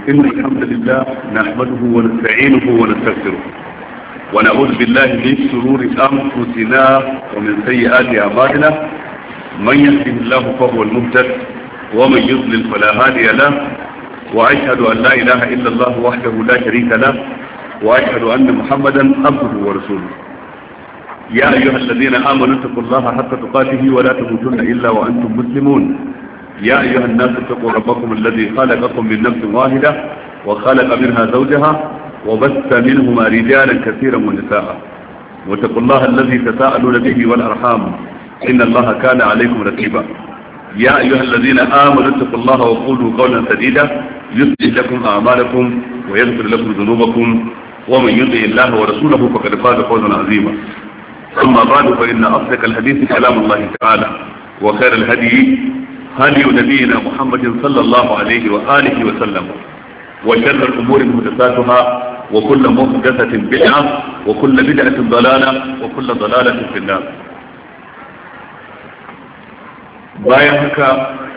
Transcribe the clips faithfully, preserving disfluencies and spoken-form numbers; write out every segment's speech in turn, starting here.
إن الحمد لله نحمده ونستعينه ونستغفره ونعوذ بالله من شرور أنفسنا ومن سيئات أعمالنا من يهده الله فهو المهتد ومن يضلل فلا هادي له وأشهد أن لا إله إلا الله وحده لا شريك له وأشهد أن محمدا عبده ورسوله يا أيها الذين آمنوا اتقوا الله حق تقاته ولا تموتن إلا وأنتم مسلمون يا أيها الناس اتقوا ربكم الذي خلقكم من نفس واحدة وخلق منها زوجها وبث منهما رجالا كثيرا ونساء واتقوا الله الذي تساءلون به والأرحام إن الله كان عليكم رقيبا يا أيها الذين آمنوا اتقوا الله وقولوا قولا سديدا يصلح لكم أعمالكم ويغفر لكم ذنوبكم ومن يطع الله ورسوله فقد فاز فوزا عظيما أما بعد فإن أصدق الحديث كلام الله تعالى وخير الهدي هدي نبينا محمد صلى الله عليه وآله وسلم وشر الأمور محدثاتها وكل محدثة بدعة وكل بدعة ضلالة وكل ضلالة في النار. bayan haka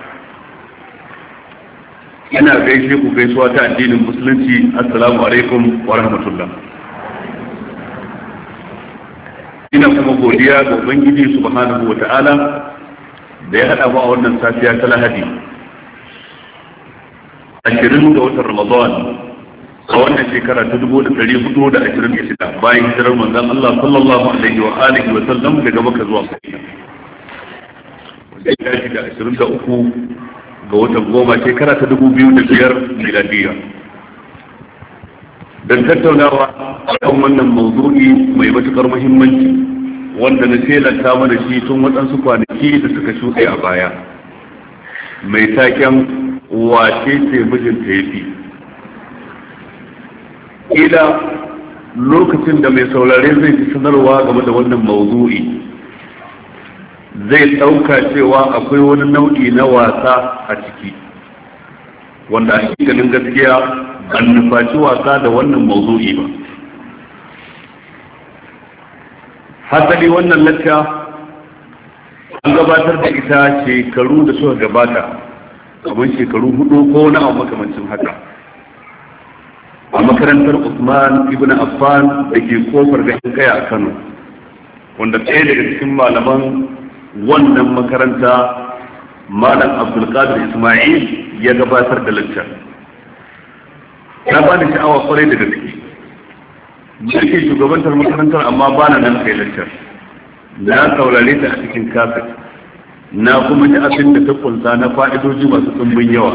ina gaishe ku gaisuwa ta addinin musulunci. Assalamu alaikum wa rahmatullah. ina kuma godiya ga ubangiji subhanahu wa ta'ala da ya hada mu a wannan safiya ta Lahadi ashirin ga watan Ramadan a wannan shekara ta dubu da ɗari hudu da ashirin da shida bayan hijirar manzon Allah sallallahu alaihi wa alihi wa sallam daga Makka zuwa Madina, da ya shi da ashirin da uku ga watan goma shekara ta dubu biyu da biyar miladiya, don tattaunawa a kan wannan mawdu'i mai matukar muhimmanci wanda na shelanta mana shi tun waɗansu kwanaki da suka shuɗe a baya, mai taken wace ce mijinta ya fi. Ila lokacin da mai saurare zai ci sanarwa game da wannan mawdu'i zai ɗauka cewa akwai wani nau'i na wasa a ciki, wanda a cikin gaskiya an nufaci wasa da wannan mawdu'i ba. Hasali wannan lacca an gabatar da ita shekaru da suka gabata, kamar shekaru hudu ko na abu makamancin haka, a makarantar Usman ibn Affan da ke kofar gashin kaya a Kano, wanda ɗaya daga cikin malaman wannan makaranta Malam Abdulkadir Ismail ya gabatar da lacca. Ya bani sha'awa kwarai da gaske. Nake shugabantar makarantar amma ba na nan kai laccar. Na saurare ta a cikin kafet, na kuma ji abin da ta kunsa na fa'idoji masu tsumbin yawa.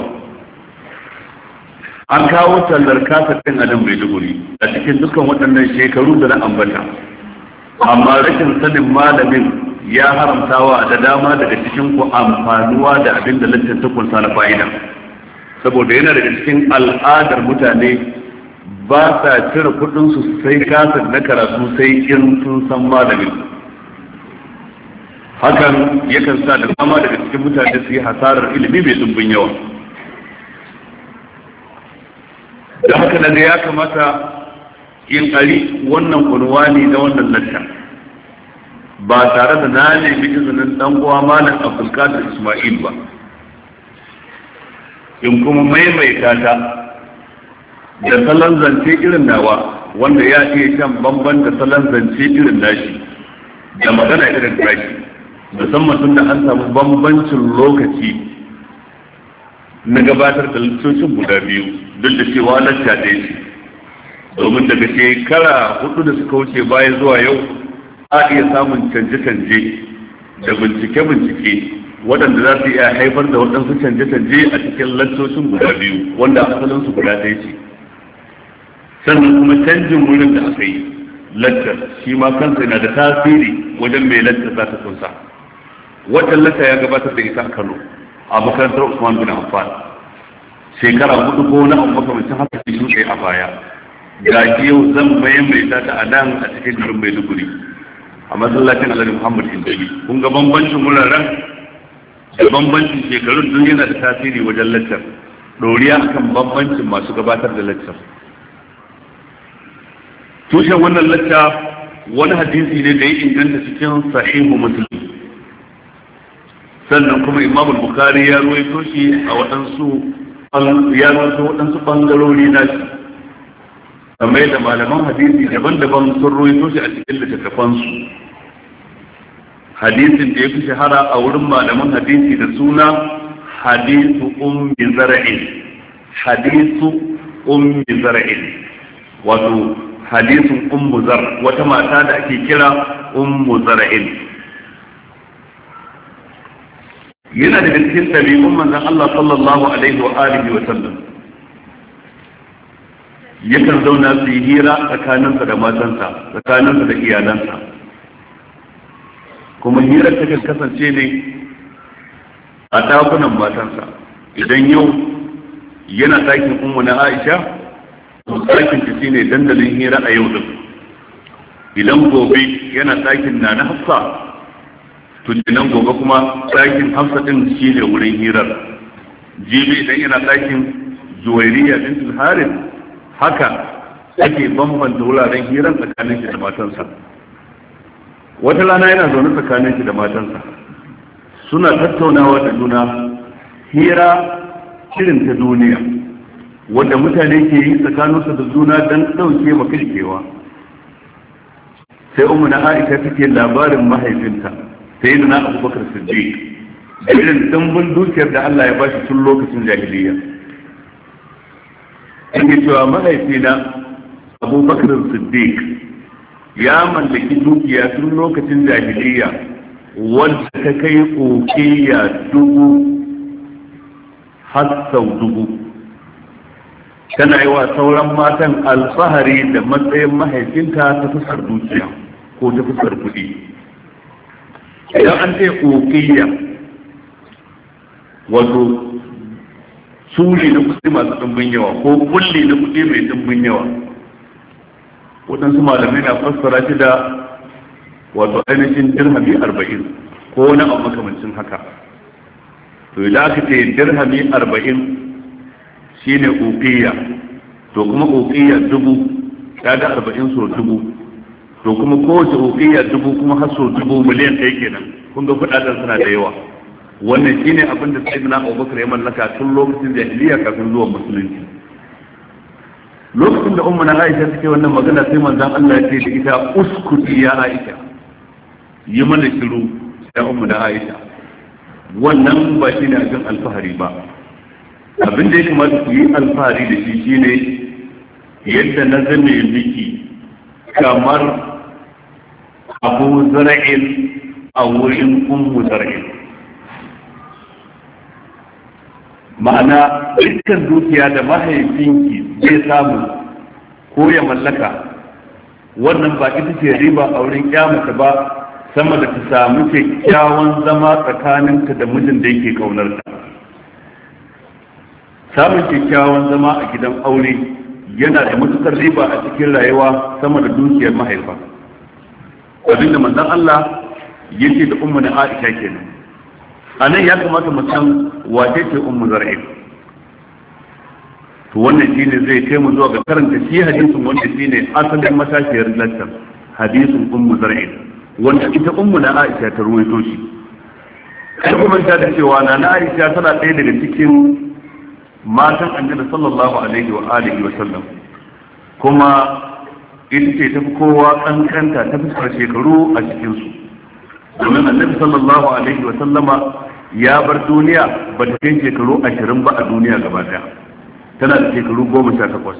An kawo tallar kafet ɗin a nan Maiduguri a cikin dukkan waɗannan shekaru da na ambata, amma rashin sanin malamin ya haramtawa da dama daga cikin ku amfanuwa da abin da laccar ta kunsa na fa'ida, saboda yana daga cikin al'adar mutane ba sa cire kudin su sai kasar na karatu sai in sun san malamin. Hakan yakan sa da dama daga cikin mutane su yi hasarar ilimi mai dumbin yawa. Da haka na ya kamata in ari wannan unwani na wannan lacca ba tare da na nemi izinin dan uwa Malam Abdulkadir Ismail ba, in kuma maimaita ta da salon zance irin nawa wanda ya iya shan bamban da salon zance irin nashi da magana irin nashi, musamman tun da an samu bambancin lokaci na gabatar da littocin guda biyu, duk da cewa lacca ɗaya ce, domin daga shekara hudu da suka wuce baya zuwa yau a iya samun canje-canje da bincike-bincike waɗanda za su iya haifar da waɗansu canje-canje a cikin lattocin guda biyu wanda asalinsu guda ɗaya ce. Sannan kuma canjin wurin da aka yi lattar shi ma kansa yana da tasiri wajen mai lattar za ta kunsa. Wata latta ya gabatar da ita a Kano a makarantar Usman bin Affan shekara hudu ko na abu makamancin haka shi shuɗe a baya. Ga yau zan maimaita ta a nan a cikin garin Maiduguri a masallacin Alhaji Muhammad Indali. Kun ga bambancin wuraren da bambancin shekarun duk yana da tasiri wajen lattar, ɗoriya akan bambancin masu gabatar da lattar. Tushen wannan lacca wani hadisi ne da ya inganta cikin sahihu Muslim, sannan kuma Imam Bukhari ya ruwaito shi a waɗansu ya rawaito waɗansu ɓangarori na shi kamar yadda malaman hadisi daban-daban sun rawaito shi a cikin littattafansu. Hadisin da ya fi shahara a wurin malaman hadisi da suna hadisu ummi zara'in, hadisu ummi zara'in, wato hadisin ummu zar, wata mata da ake kira ummu zara'in. Yana daga cikin ɗabi'un manzon Allah sallallahu alaihi wa alihi wa sallam, yakan zauna su yi hira tsakaninsa da matansa, tsakaninsa da iyalansa, kuma hirar ta kasance ne a ɗakunan matansa. Idan yau yana ɗakin ummu na Aisha, to ɗakin ta shine dandalin hira a yau din. Idan gobe yana ɗakin na na Hafsa, to nan gobe kuma ɗakin Hafsa din shine wurin hirar. Jibi idan yana ɗakin Juwairiya bintul Harith, haka ake bambanta wuraren hirar tsakanin shi da matansa. Wata rana yana zaune tsakanin shi da matansa, suna tattaunawa da juna hira irin ta duniya wanda mutane ke yi tsakaninsu da juna don ɗauke makilkewa. Sai umu na Aisha take labarin mahaifinta sai da na Abubakar Siddiq da irin dambun dukiyar da Allah ya bashi tun lokacin jahiliya. Yake cewa mahaifina Abubakar Siddiq ya mallaki dukiya tun lokacin jahiliya wanda ta kai ukiya dubu har sau dubu. Tana yi wa sauran matan alfahari da matsayin mahaifinta ta fuskar dukiya ko ta fuskar kuɗi. Idan an ce ukiya wato suri na kuɗi masu ɗumbin yawa ko kulli na kuɗi mai ɗumbin yawa, waɗansu malamai na fassara shi da wato ainihin dirhami arba'in ko wani abu makamancin haka. To idan aka ce dirhami arba'in shine uqiya, to kuma uqiya dubu kaga arba'in so dubu, to kuma kowace uqiya dubu kuma har so dubu miliyan ɗaya kenan. Kun ga kuɗaɗen suna da yawa. Wannan shine abin da sayyidina Abubakar ya mallaka tun lokacin jahiliya kafin zuwan musulunci. Lokacin da ummu na Aisha take wannan magana sai manzon Allah ya ce da ita uskuti ya Aisha, yi mana shiru ya ummu na Aisha. Wannan ba shi ne abin alfahari ba. Abin da ya kamata ku yi alfahari da shi shine yadda na zame miki kamar Abu Zara'il a wurin ummu Zara'il. Ma'ana dukkan dukiya da mahaifinki zai samu ko ya mallaka, wannan ba ita ce riba a wurin kyamata ba sama da ta samu kyakkyawan zama tsakaninta da mijin da yake kaunarta. Samun kyakkyawan zama a gidan aure yana da matukar riba a cikin rayuwa sama da dukiyar mahaifa. Abinda manzon Allah yake da ummu na Aisha kenan. A nan ya kamata mu san wace ce ummu zar'in. To wannan shine zai kai mu zuwa ga karanta shi hadisin wanda shine asalin matashiyar lantar, hadisin ummu zar'in wanda ita ummu na Aisha ta ruwaito shi. Kai kuma ta da cewa na na Aisha tana ɗaya daga cikin matan Annabi sallallahu alaihi wa alihi wa sallam, kuma ita ce ta fi kowa kankanta ta fuskar shekaru a cikin su. Domin Annabi sallallahu alaihi wa sallama ya bar duniya ba ta kai shekaru ashirin ba a duniya gaba daya, tana da shekaru goma sha takwas.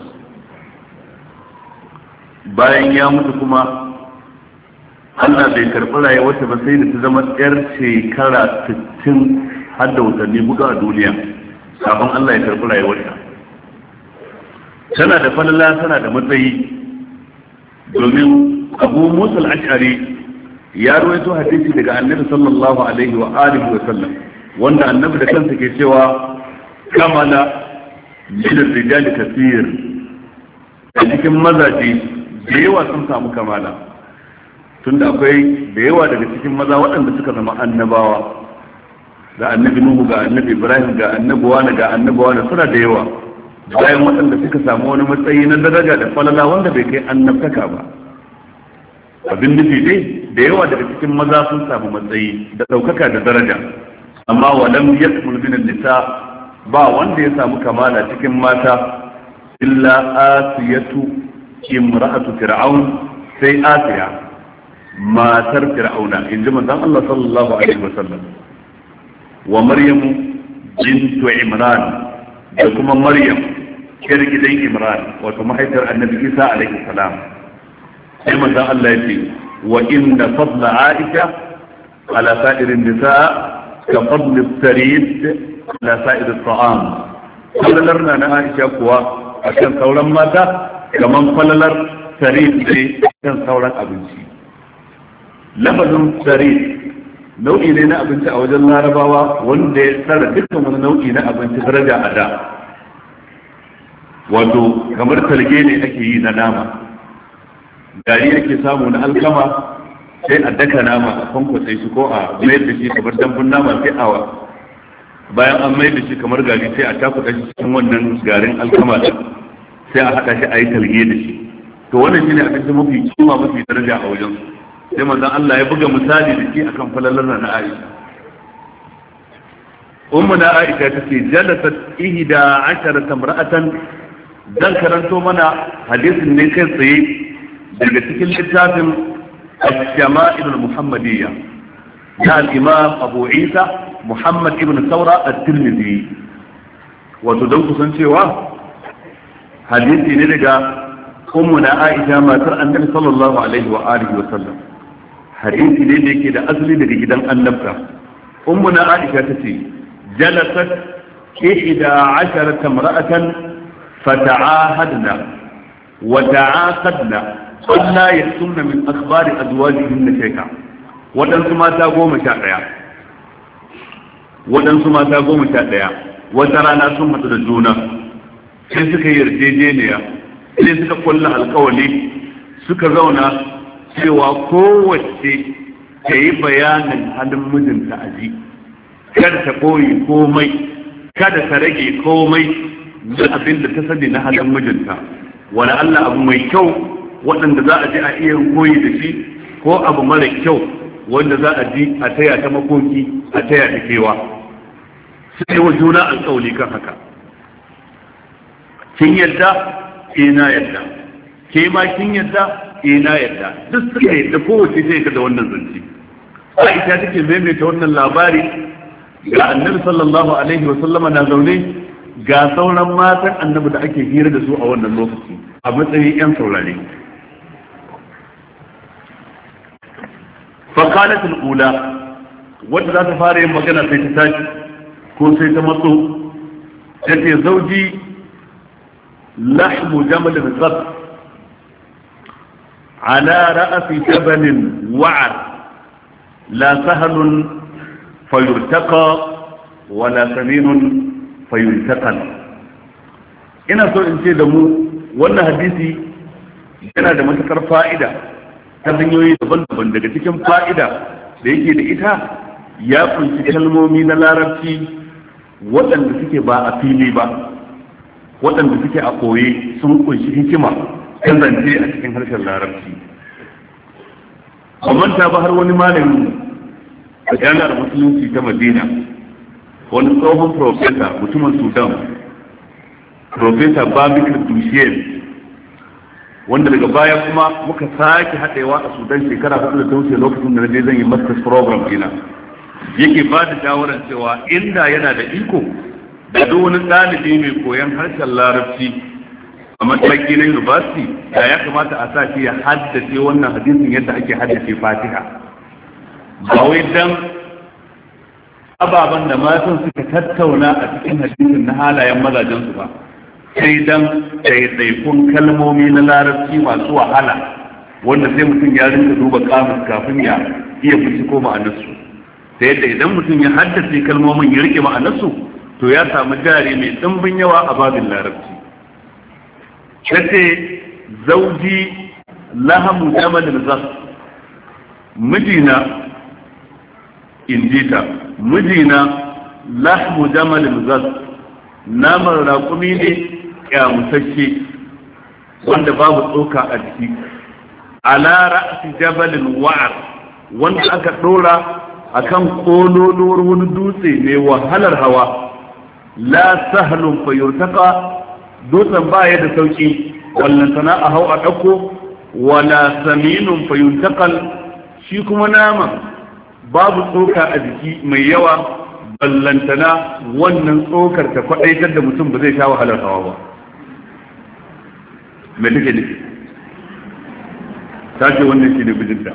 Bayan ya mutu kuma Allah bai karɓi rayuwarta ba sai da ta zama yar shekara sittin har da watanni hudu a duniya kafin Allah ya karɓi rayuwarta. Tana da falala, tana da matsayi, domin Abu Musa al-Ash'ari ya rawaito hadisi daga Annabi sallallahu alaihi wa alihi wa sallam wanda Annabi da kansa ke cewa kamala min ar-rijali kathir, a cikin mazaje da yawa sun samu kamala, tunda akwai da yawa daga cikin maza waɗanda suka zama annabawa, ga Annabi Nuhu, ga Annabi Ibrahim, ga Annabi Wani, ga Annabi Wani, suna da yawa. Bayan waɗanda suka samu wani matsayi na daraja da falala wanda bai kai annabtaka ba. Abin nufi dai da yawa daga cikin maza sun samu matsayi da ɗaukaka da daraja, amma walam yakmul min nisa ba wanda ya samu kamala cikin mata illa asiyatu imra'atu fir'aun, sai asiya matar fir'auna, inji manzon Allah sallallahu alaihi wasallam, wa maryam bintu imran, da kuma maryam yar gidan imran, wato mahaifiyar annabi isa alaihi salam. sai manzon Allah ya ce wa inna fadla aisha ala sa'irin nisa ka fadli sarid ala sa'ir at-ta'am. falalar na na aisha kuwa akan sauran mata kaman falalar sarid ne kan sauran abinci. lafazin sarid nau'i ne na abinci a wajen larabawa wanda ya tsara dukkan wani nau'i na abinci daraja a da, wato kamar talge ne ake yi na nama, gari ake samu na alkama sai a daka nama a kwankwasa shi ko a mayar da shi kamar dambun nama, sai a bayan an mayar da shi kamar gari sai a takuɗa shi cikin wannan garin alkama ɗin sai a haɗa shi a yi talge da shi. to wannan shine abinci mafi kima mafi daraja a wajen. sai manzon Allah ya buga misali da shi akan falalar na Aisha. ummu na Aisha tace jalasat ihda ashara tamra'atan. dan karanto mana hadisin ne kai tsaye daga cikin littafin al-shama'il al-muhammadiyya na al-imam Abu Isa Muhammad ibn Saura at-Tirmidhi. wato don kusan cewa hadisi ne daga ummu na Aisha matar Annabi sallallahu alaihi wa alihi wa sallam. hadisi ne da yake da asali daga gidan annabta. ummu na Aisha tace jalasat ihda ashara tamra'atan fata'ahadna wa ta'aqadna alla yasumna min akhbari azwajihinna shay'a. wadansu mata goma sha daya wadansu mata goma sha daya wata rana sun hadu da juna sai suka yi yarjejeniya, sai suka kulla alkawali, suka zauna cewa kowace ta yi bayanin halin mijinta a ji, kada ta koyi komai, kada ta rage komai da abin da ta sani na halin mijinta. wani Allah abu mai kyau waɗanda za a ji a iya koyi da shi, ko abu mara kyau wanda za a ji a taya ta makoki, a taya ta kewa. sai wa juna alƙawli kan haka. kin yadda? ina yadda. ke ma kin yadda? ina yadda. duk suka yadda, kowace sai ka da wannan zance. Aisha take maimaita wannan labari ga Annabi sallallahu alaihi wa sallama na zaune, ga sauran matan Annabi da ake hira da su a wannan lokaci a matsayin yan saurare. fa qalat al-ula, wanda za ta fara yin magana sai ta tashi ko sai ta matso, tace zauji lahmu jamal al-qad ala ra'si jabal wa'ar la sahlun fayurtaqa wa la saminun fayuntaqal. ina so in ce da mu wannan hadisi yana da matukar fa'ida ta hanyoyi daban-daban. daga cikin fa'ida da yake da ita ya kunshi kalmomi na larabci waɗanda suke ba a fili ba, waɗanda suke a koye, sun kunshi hikima kan zance a cikin harshen larabci. manta ba har wani malami a jami'ar musulunci ta Madina, wani tsohon profesa mutumin Sudan, Profesa Babikar Dushiyar, wanda daga baya kuma muka sake haɗewa a Sudan shekara hudu da ta wuce lokacin da na je zan yi master's program ina, yake ba da shawarar cewa inda yana da iko da duk wani ɗalibi mai koyon harshen larabci a mataki na university da ya kamata a sa shi ya haddace wannan hadisin yadda ake haddace Fatiha. Ba wai dan ababen da matan suka tattauna a cikin hadisin na halayen mazajensu ba, sai dan ɗaiɗaikun kalmomi na larabci masu wahala wanda sai mutum ya rinka duba kamus kafin ya iya binciko ma'anarsu. ta yadda idan mutum ya haddace kalmomin ya rike ma'anarsu, to ya samu jari mai ɗimbin yawa a babin larabci. kace zauji lahamu jamalin zas, mijina injita mijina lahmu jamalin zas, naman raƙumi ne kyamusashe wanda babu tsoka a jiki, ala ra'si jabalin wa'ar, wanda aka dora akan kololuwar wani dutse mai wahalar hawa, la sahlun fayurtaqa dutsen ba ya da sauki wallan sana a hau a dauko wala saminun fayuntaqal shi kuma naman babu tsoka a jiki mai yawa ballantana wannan tsokar ta kwadaitar da mutum ba zai sha wahalar hawa ba me take nufi ta ce wannan shi ne bijinta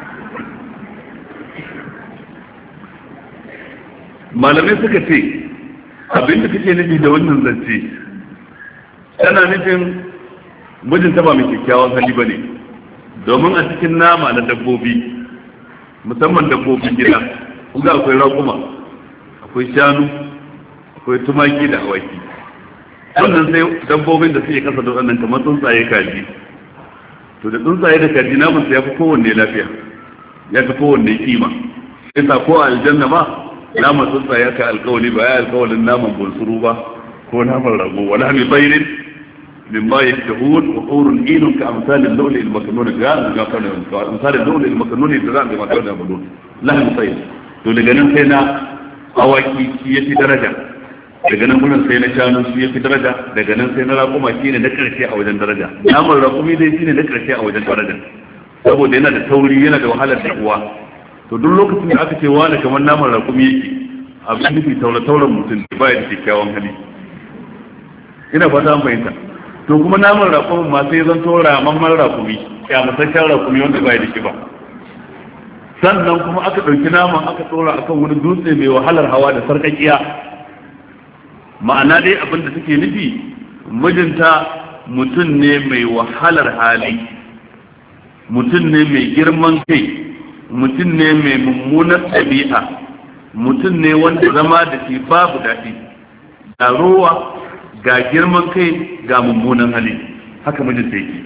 malamai suka ce abinda kake nufi da wannan zance tana nufin mijinta ba mai kyakkyawan hali ba ne domin a cikin nama na dabbobi musamman dabbobin gida kuma akwai raƙuma akwai shanu akwai tumaki da awaki wannan sai dabbobin da suke kasa da wannan kamar tsuntsaye kaji to da tsuntsaye da kaji namun sa yafi kowanne lafiya yafi kowanne kima yasa ko a aljanna ma naman tsuntsaye ya kai alkawali ba ya alkawalin naman bunsuru ba ko naman rago wala mi bayrin mimma yashtahun wa hurun inun ka amsalil lawli al maknun ga ga kana amsalil lawli al maknun da zan ga mata da bulun lahum sayyid to daga nan sai na awaki shi yafi daraja daga nan gurin sai na shanu shi yafi daraja daga nan sai na raƙuma shi ne na ƙarshe a wajen daraja naman raƙumi dai shi ne na ƙarshe a wajen daraja saboda yana da tauri yana da wahalar dahuwa to duk lokacin da aka ce wani kamar naman raƙumi yake abin nufi taura tauran mutum da baya da kyakkyawan hali ina fata an fahimta to kuma naman raƙumin ma sai zan tora mamman raƙumi ya musasshen raƙumi wanda baya da kiba sannan kuma aka ɗauki naman aka tsora akan wani dutse mai wahalar hawa da sarƙaƙiya ma'ana dai abin da take nufi mijinta mutum ne mai wahalar hali mutum ne mai girman kai mutum ne mai mummunar ɗabi'a mutum ne wanda zama da shi babu daɗi ga rowa ga girman kai ga mummunan hali haka mijinta yake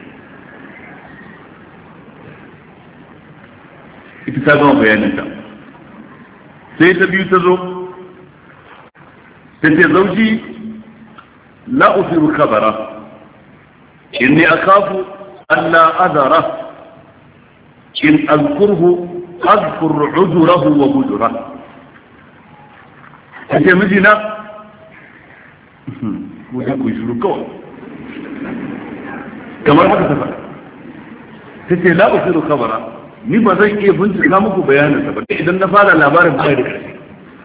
ita ta gama bayaninta sai ta biyu ta zo تنتي زوجي لا أثير خبره إني أخاف أن لا أذره إن أذكره أذكر عذره وبذره تنتي مجينا وجهك يشرو كون كما رأيك تفعل تنتي لا أثير خبره ni ba zan iya bincika muku bayaninsa ba idan na fara labarin bai da ƙarfi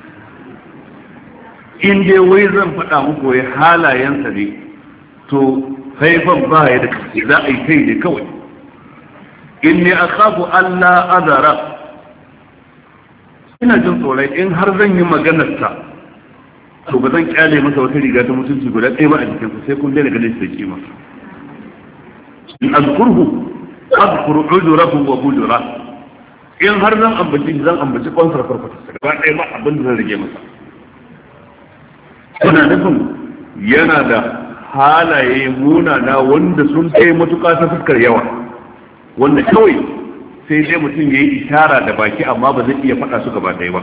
in dai wai zan faɗa muku wai halayensa ne to haifan ba ya da ƙarfi za a yi kai ne kawai inni akhafu alla azara ina jin tsoron in har zan yi maganarsa to ba zan kyale masa wata riga ta mutunci guda ɗaya ba a jikinsa sai kun daina ganin shi da kima in azkurhu azkuru ujurahu wa bujura in har zan ambaci zan ambaci kwansar farfatarsa gaba ɗaya ba abin da zan rage masa kuna nufin yana da halaye munana wanda sun kai matuƙa ta fuskar yawa wanda kawai sai dai mutum ya yi ishara da baki amma ba zai iya faɗa su gaba ɗaya ba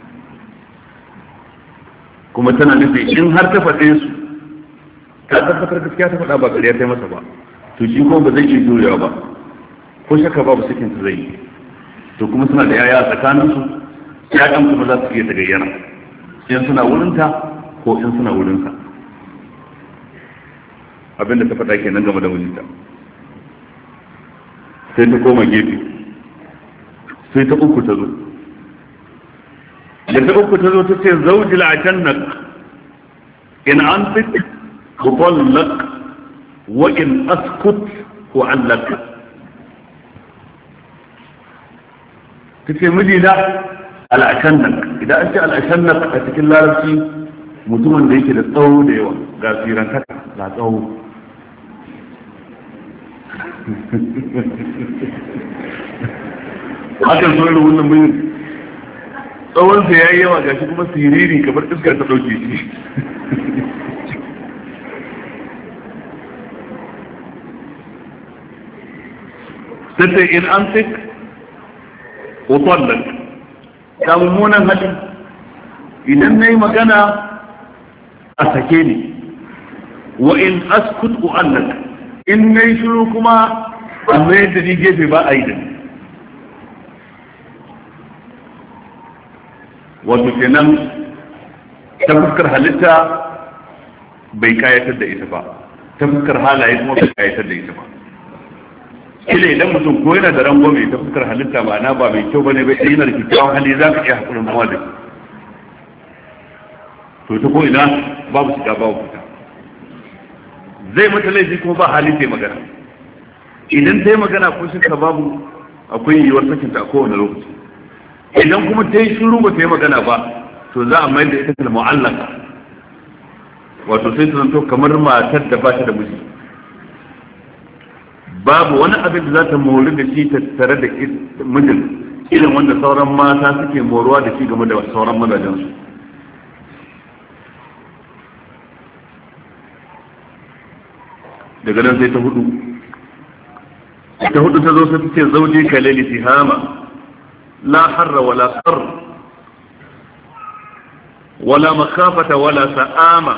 kuma tana nufin in har ta faɗe su ta tabbatar gaskiya ta faɗa ba ƙarya ta yi masa ba to shi kuma ba zai iya jurewa ba ko shakka babu sakin su zai yi to kuma suna da yaya a tsakaninsu ƴaƴan kuma za su iya tagayyana in suna wurinta ko in suna wurinsa abinda ta faɗa kenan game da mijinta sai ta koma gefe sai ta uku ta zo da ta uku ta zo ta ce zaujil ajannak in an fit kuballak wa in askut ko allak ta ce mijina al'ashannak idan an ce al'ashannak a cikin larabci mutumin da yake da tsawo da yawa ga tsiran kaka ga tsawo hakan sun rubu wannan bayan tsawonsa ya yi yawa gashi kuma siriri kamar iskar ta ɗauke shi sai in an sik utallak ta mummunan hali idan na yi magana a sake ni wa in askut u'allak in na yi shiru kuma amma yadda ni gefe ba a yi da ni wato kenan ta fuskar halitta bai kayatar da ita ba, ta fuskar halaye kuma bai kayatar da ita ba. Kila idan mutum ko yana da rangwame ta fuskar halitta ma'ana ba mai kyau bane bai yana da kyakkyawan hali za ka iya hakurin zama da to ta ko ina babu shiga babu fita. Zai mata laifi kuma ba hali sai magana, idan ta yi magana ko shirka babu akwai yiwuwar sakinta a kowane lokaci. Idan kuma ta yi shiru ba ta yi magana ba to za a mayar da ita kalma mu'allaka, wato sai ta zanto kamar matar da ba ta da miji. Babu wani abin da za ta mori da shi tattare da mijin irin wanda sauran mata suke moruwa da shi game da sauran mazajensu. Daga nan sai ta hudu ta hudu ta zo sai ta ce zauji kalali tihama la harra wala qar wala makafata wala sa'ama.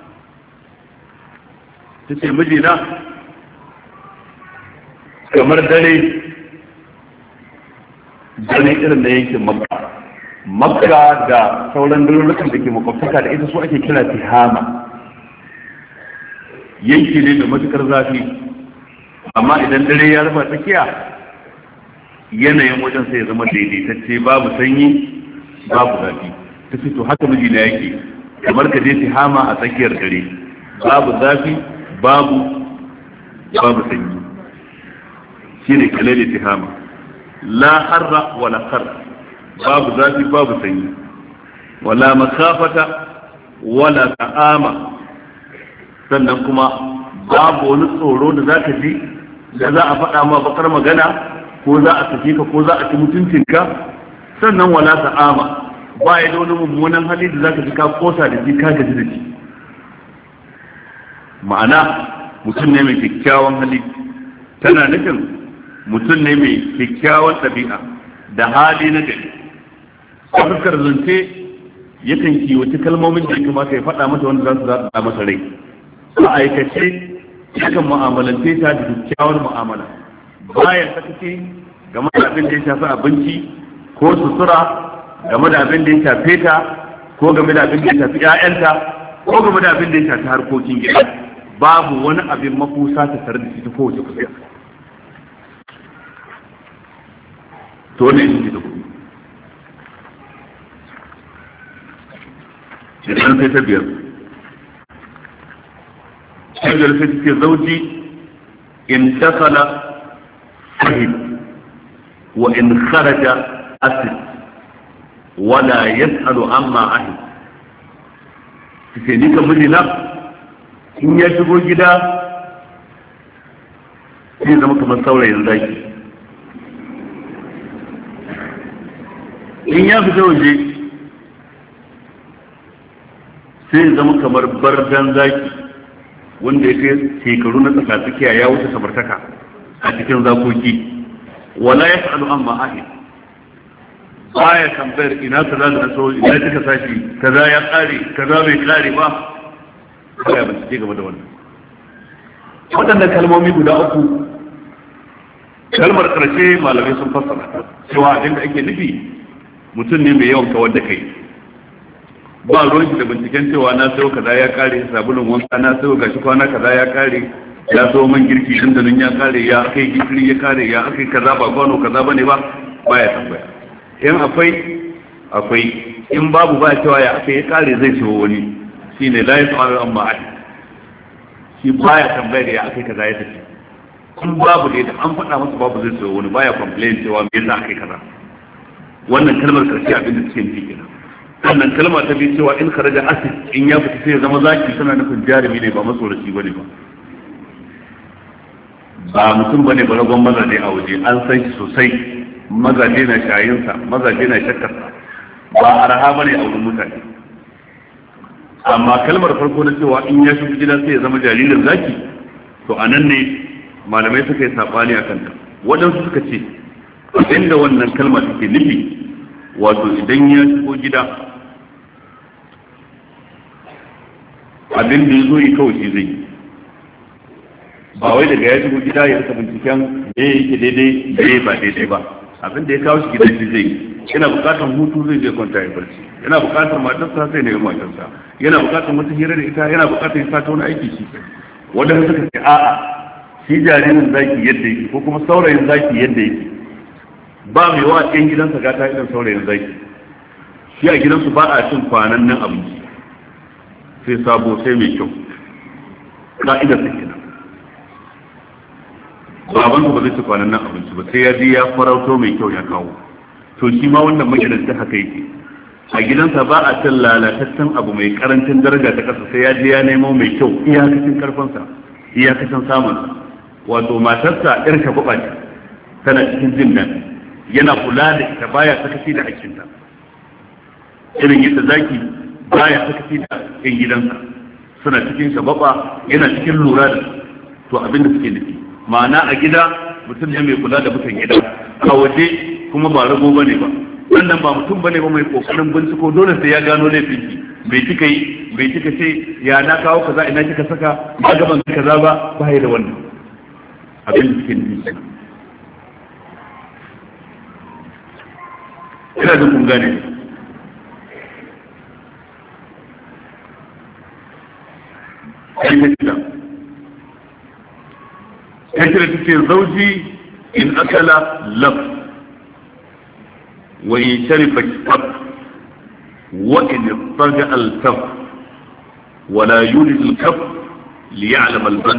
Ta ce mijina kamar dare dare irin da yankin makka makka da sauran garurukan da ke makwabtaka da ita su ake kira tihama. Yanki ne da matukar zafi, amma idan dare ya rufa tsakiya yanayin wajen sai ya zama daidaitacce, babu sanyi babu zafi. Ta ce to haka mijina yake, kamar ka je tihama a tsakiyar dare, babu zafi babu babu sanyi, shine kalali tihama. La harra wala qar, babu zafi babu sanyi, wala makafata wala ta'ama, sannan kuma babu wani tsoro da zaka ji da za a faɗa ma bakar magana ko za a sake ka ko za a ci mutuncinka, sannan wala ta'ama ba ya da wani mummunan hali da zaka ji ka kosa da shi ka gaji da shi. Ma'ana mutum ne mai kyakkyawan hali, tana nufin mutum ne mai kyakkyawan ɗabi'a da hali na gari. A fuskar zance yakan kiwaci kalmomin da ya kamata ya faɗa mata wanda za su zaɓa masa rai. A aikace yakan mu'amalance ta da kyakkyawar mu'amala, bayan sakaci game da abin da ya shafi abinci ko sutura, game da abin da ya shafe ta ko game da abin da ya shafi 'ya'yanta ko game da abin da ya shafi harkokin gida. Babu wani abin makusa ta tare da shi ta kowace kusa. To ne shi da kuɗi. Idan sai ta biyar. Shagar sai take zauji in dakala fahim wa in kharaja asid wala yas'alu amma ahid. Take ni kan mijina in ya shigo gida sai zama kamar saurayin zaki, in ya fita waje sai zama kamar bardan zaki wanda ya kai shekaru na tsakatsakiya ya wuce samartaka a cikin zakoki. Wala ya fa'alu amma ahid, baya tambayar ina kaza da naso ina kika sashi kaza ya kare kaza bai kare ba, baya bincike game da wannan. Waɗannan kalmomi guda uku, kalmar ƙarshe malamai sun fassara cewa abin da ake nufi mutum ne mai yawan kawar da kai, ba ruwan shi da binciken cewa na sayo kaza ya kare, sabulun wanka na sayo gashi kwana kaza ya kare, ya sayo man girki dandanin ya kare, ya akai gishiri ya kare, ya akai kaza ba kwano kaza bane ba, baya tambaya. In akwai akwai, in babu ba cewa ya akai ya kare zai sayo wani, shine la yas'alu amma ahad. Shi baya tambayar ya akai kaza ya tafi. In babu da an faɗa masa babu zai sayo wani, baya complain cewa me yasa akai kaza. Wannan kalmar karshe abin da suke nufi kenan. Sannan kalma ta biyu cewa in kharaja asid, in ya fita sai ya zama zaki, tana nufin jarumi ne ba matsoraci bane ba, ba mutum bane ba, ragon mazaje a waje an san shi sosai, mazaje na shayinsa, mazaje na shakkarsa, ba araha bane a wurin mutane. Amma kalmar farko na cewa in ya shiga gida sai ya zama jaririn zaki, to anan ne malamai suka yi sabani a kanta. Waɗansu suka ce abinda wannan kalma take nufi, wato idan ya shigo gida abin da ya zo yi kawai shi zai yi, ba wai daga ya shigo gida ya rika binciken me yake daidai me ba daidai ba. abin da ya kawo shi gidan shi zai yana bukatar hutu zai je kwanta ya barci, yana bukatar matarsa sai ne ga matarsa, yana bukatar wata hira da ita, yana bukatar ya sata wani aiki shi. Wadanda suka ce a'a shi jaririn zaki yadda yake ko kuma saurayin zaki yadda yake ba mai wa ɗan gidansa gata irin saurayin zaki. Shi a gidansu ba a cin kwanan nan abinci sai sabo sai mai kyau, ka'idar su kenan. Babansa ba zai ci kwanan nan abinci ba sai ya je ya farauto mai kyau ya kawo. To shi ma wannan magidanci haka yake, a gidansa ba a cin lalataccen abu mai karancin daraja ta kasa sai ya je ya nemo mai kyau iyakacin karfinsa iyakacin samunsa. Wato matarsa yar shagwaba ce tana cikin jin daɗi, yana kula da ita baya sakaci da hakkinta irin yadda zaki baya sakaci da yan gidansa suna cikin shagwaba yana cikin lura da su. To abin da suke nufi ma'ana a gida mutum ne mai kula da mutan gida, a waje kuma ba rago bane ba, wannan ba mutum bane ba mai kokarin binciko dole sai ya gano laifin ki bai kika yi bai kika ce ya na kawo kaza ina kika saka ba gaban kaza ba ba ya da wannan abin da suke nufi. Ina da kun gane kai ta kira kai kira ta ce zauji in akala laf wa in sharifa kitab wa in ittaja al-kaf wa la yulid al-kaf li ya'lam al-bad.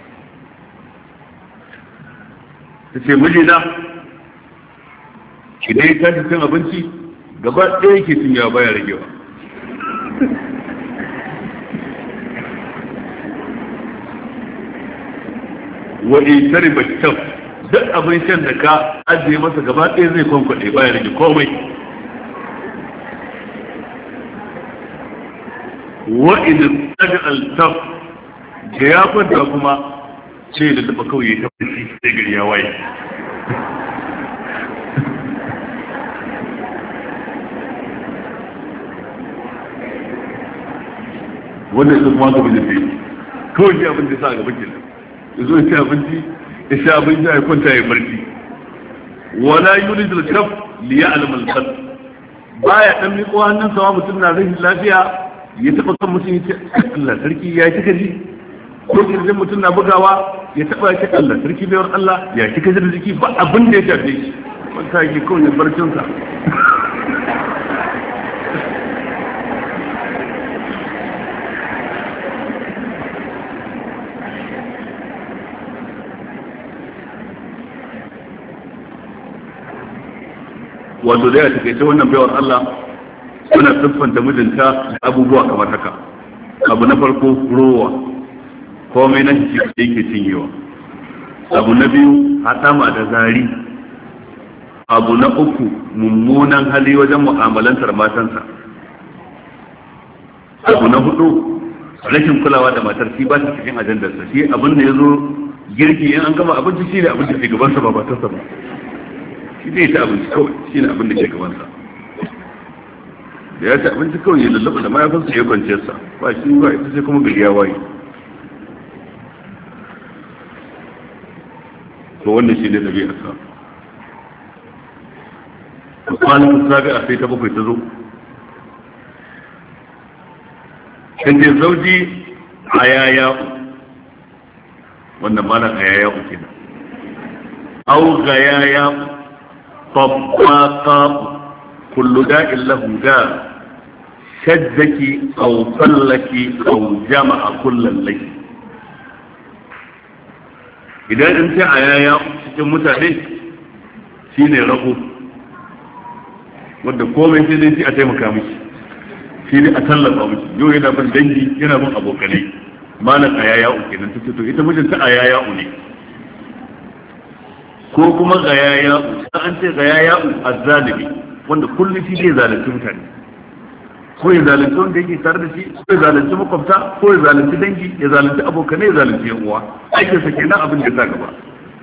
tace mijina idan ya tashi cin abinci gaba ɗaya yake cin ya baya ragewa. wa in sharifa kitab duk abin shan da ka ajiye masa gaba ɗaya zai kwankwaɗe baya rage komai. wa'idin tsaga altaf da ya kwanta kuma ce da taɓa kawai ta fashi sai gari ya waye. wannan sun kuma gaba da sai kawai shi abin da sa a gaba kenan ya zo ya ci abinci ya sha abin ya kwanta ya barci. wala yulid al-kaf li ya'lam al-qalb baya dan miƙo hannun sa mutum na rashin lafiya ya taba kan mutum ya ce Allah sarki ya kika ji, ko kirjin mutum na bugawa ya taba ya ce Allah sarki bayar Allah ya kika ji da jiki ba abin da ya shafe shi wanda yake kawai barcin sa. wato da ya takaice wannan baiwar Allah suna siffanta mijinta da abubuwa kamar haka. Abu na farko rowa, komai na shi yake cinyewa. Abu na biyu haɗama da zari. Abu na uku mummunan hali wajen mu'amalantar matansa. Abu na hudu rashin kulawa da matar shi ba ta cikin ajandarsa, shi abin da ya zo girki in an gama abinci shi ne abin da ke gabansa ba matarsa ba. Shi zai ta abinci kawai shi ne abin da ke gabansa, da ya ci abinci kawai ya lallaba da mayafinsa ya kwance sa ba shi ba ita sai kuma gari ya waye. to wannan shi ne ɗabi'ar sa. kwanan sabi a sai ta bakwai ta zo kan je zauji a yaya wannan malam a yaya uke nan au ga yaya طباقا كل داء له داء شدك أو فلك أو جمع كل الليل. إذا أنت عيايا cikin mutane shine rago wanda komai sai dai a taimaka miki, shi ne a tallafa miki. Yau yana bin dangi yana bin abokanai, malam ayaya uke nan take to ita mijinta ayaya ne ko kuma gayaya an ce gayaya azzalimi wanda kullum shi zai zalunci mutane, ko ya zalunci wanda yake tare da shi, ko ya zalunci makwabta, ko ya zalunci dangi, ya zalunci abokanai, ya zalunci yan uwa. aikin sa kenan abin da ta gaba.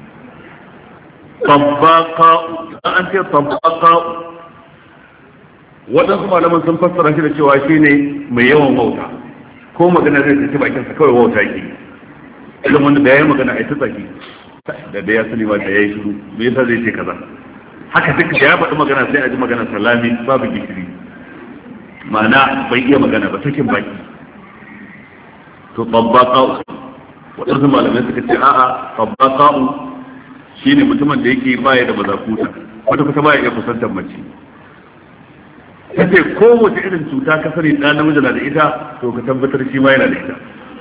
tabbaqa an ce tabbaqa waɗansu malaman sun fassara shi da cewa shi ne mai yawan wauta, ko magana zai tafi bakinsa kawai wauta yake, idan wanda da ya yi magana a ita tsaki da da ya sani ba da ya yi shiru me yasa zai ce kaza haka duk da ya faɗi magana sai a ji magana salami babu gishiri, ma'ana bai iya magana ba sakin baki. To tabbaqa'u waɗansu malamai suka ce a'a tabbaqa'u shine mutumin da yake baya da mazakuta, wata kusa baya iya kusantar mace. Kace kowace irin cuta ka sani ɗan namiji na da ita, to ka tabbatar shi ma yana da ita.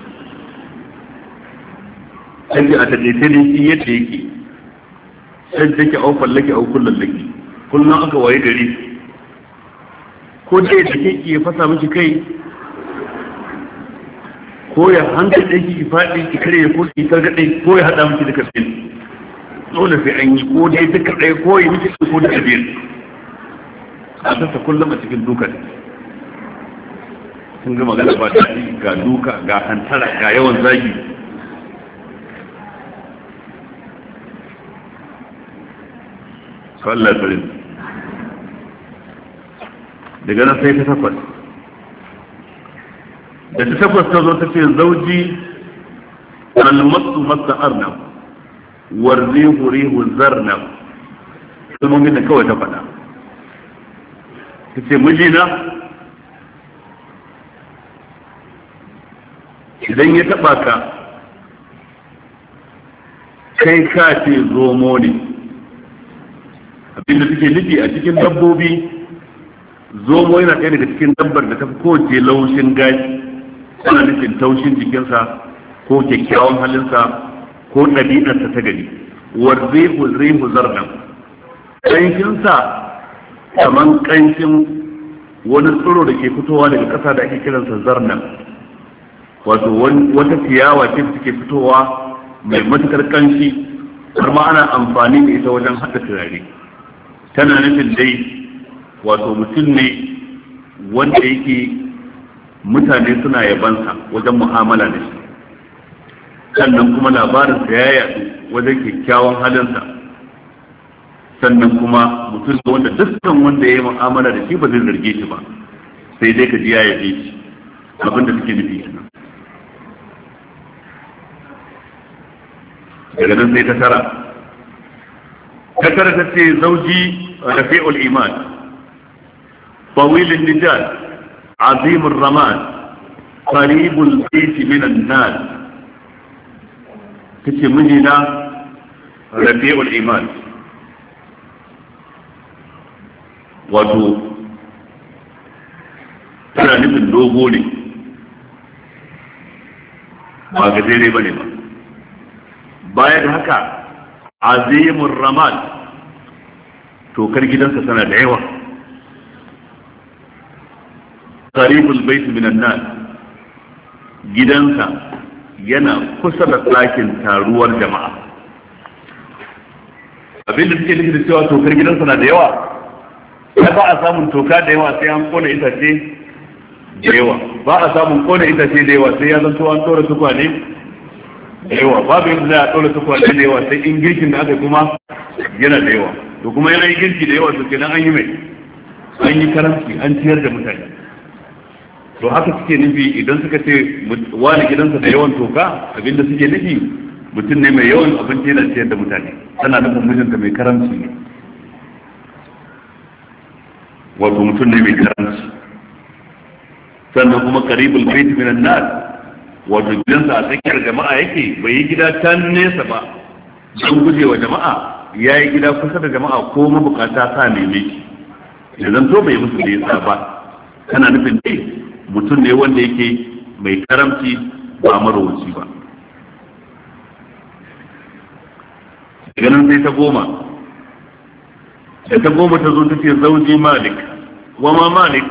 Sai a taƙaice ne shi yadda yake sai take au fallake au kullun laki, kullun aka waye gari ko dai da kake ya fasa miki kai, ko ya hankali da ki faɗi ki kare ko ki targade, ko ya hada miki da kafin. Dole sai an yi ko dai duka ɗaya ko yi miki ko da biyar. A sassa kullum a cikin duka ne. Sun ga magana ba ta ga duka ga hantara ga yawan zagi. Allah tsarin. Daga nan sai ta takwas. Da ta takwas ta zo ta ce zauji almasu masa arnab warrihu rihu zarnab. Kalmomin da kawai ta faɗa. Ta ce mijina idan ya taɓa ka kai ka ce zomo ne. Abinda suke nufi a cikin dabbobi, zomo yana ɗaya daga cikin dabbar da ta fi kowace laushin gashi, tana nufin taushin jikinsa ko kyakkyawan halinsa ko ɗabi'arsa ta gari. Warzihu rihu zarnan, ƙanshinsa kaman ƙanshin wani tsiro da ke fitowa daga ƙasa da ake kiransa zarnan, wato wata ciyawa ce da take fitowa mai matuƙar ƙanshi, har ma ana amfani da ita wajen haɗa turare. Tana nufin dai wato mutum ne wanda yake mutane suna yabansa wajen mu'amala da shi, sannan kuma labarinsa ya yadu wajen kyakkyawan halinsa, sannan kuma mutum ne wanda dukkan wanda ya yi mu'amala da shi ba zai zarge shi ba, sai dai ka ji ya yabe shi, abin da suke nufi kenan. Daga nan sai ta tara ta ce zauji rafi'ul iman tawilin nijal azimur raman qaribul baiti min an-nas. tace mijina rafi'ul iman, wato tana nufin dogo ne ba gajere ba ne ba. Bayan haka azimur raman, tokar gidansa tana da yawa. qaribul bait minan nas, gidansa yana kusa da ɗakin taruwar jama'a. Abin da suke nufi da cewa tokar gidansa na da yawa, ya ba a samun toka da yawa sai an kona itace da yawa, ba a samun kona itace da yawa sai ya zanto an tsora tukwane da yawa, babu yadda za a tsora tukwane da yawa sai in girkin da aka kuma yana da yawa. To kuma yana yi girki da yawa to kenan an yi mai an yi karamci, an ciyar da mutane. To haka suke nufi idan suka ce wani gidansa da yawan toka, abinda suke nufi mutum ne mai yawan abinci yana ciyar da mutane, tana nufin mijinta mai karamci ne, wato mutum ne mai karamci. Sannan kuma qaribul bait minan nas, wato gidansa a tsakiyar jama'a yake, bai yi gida can nesa ba don gujewa jama'a, ya yi gida kusa da jama'a ko mabukata sa neme shi, idan to bai musu da yasa ba. Kana nufin dai mutum ne wanda yake mai karamci ba marowaci ba. daga nan sai ta goma da ta goma ta zo ta ce zauji malik wa ma malik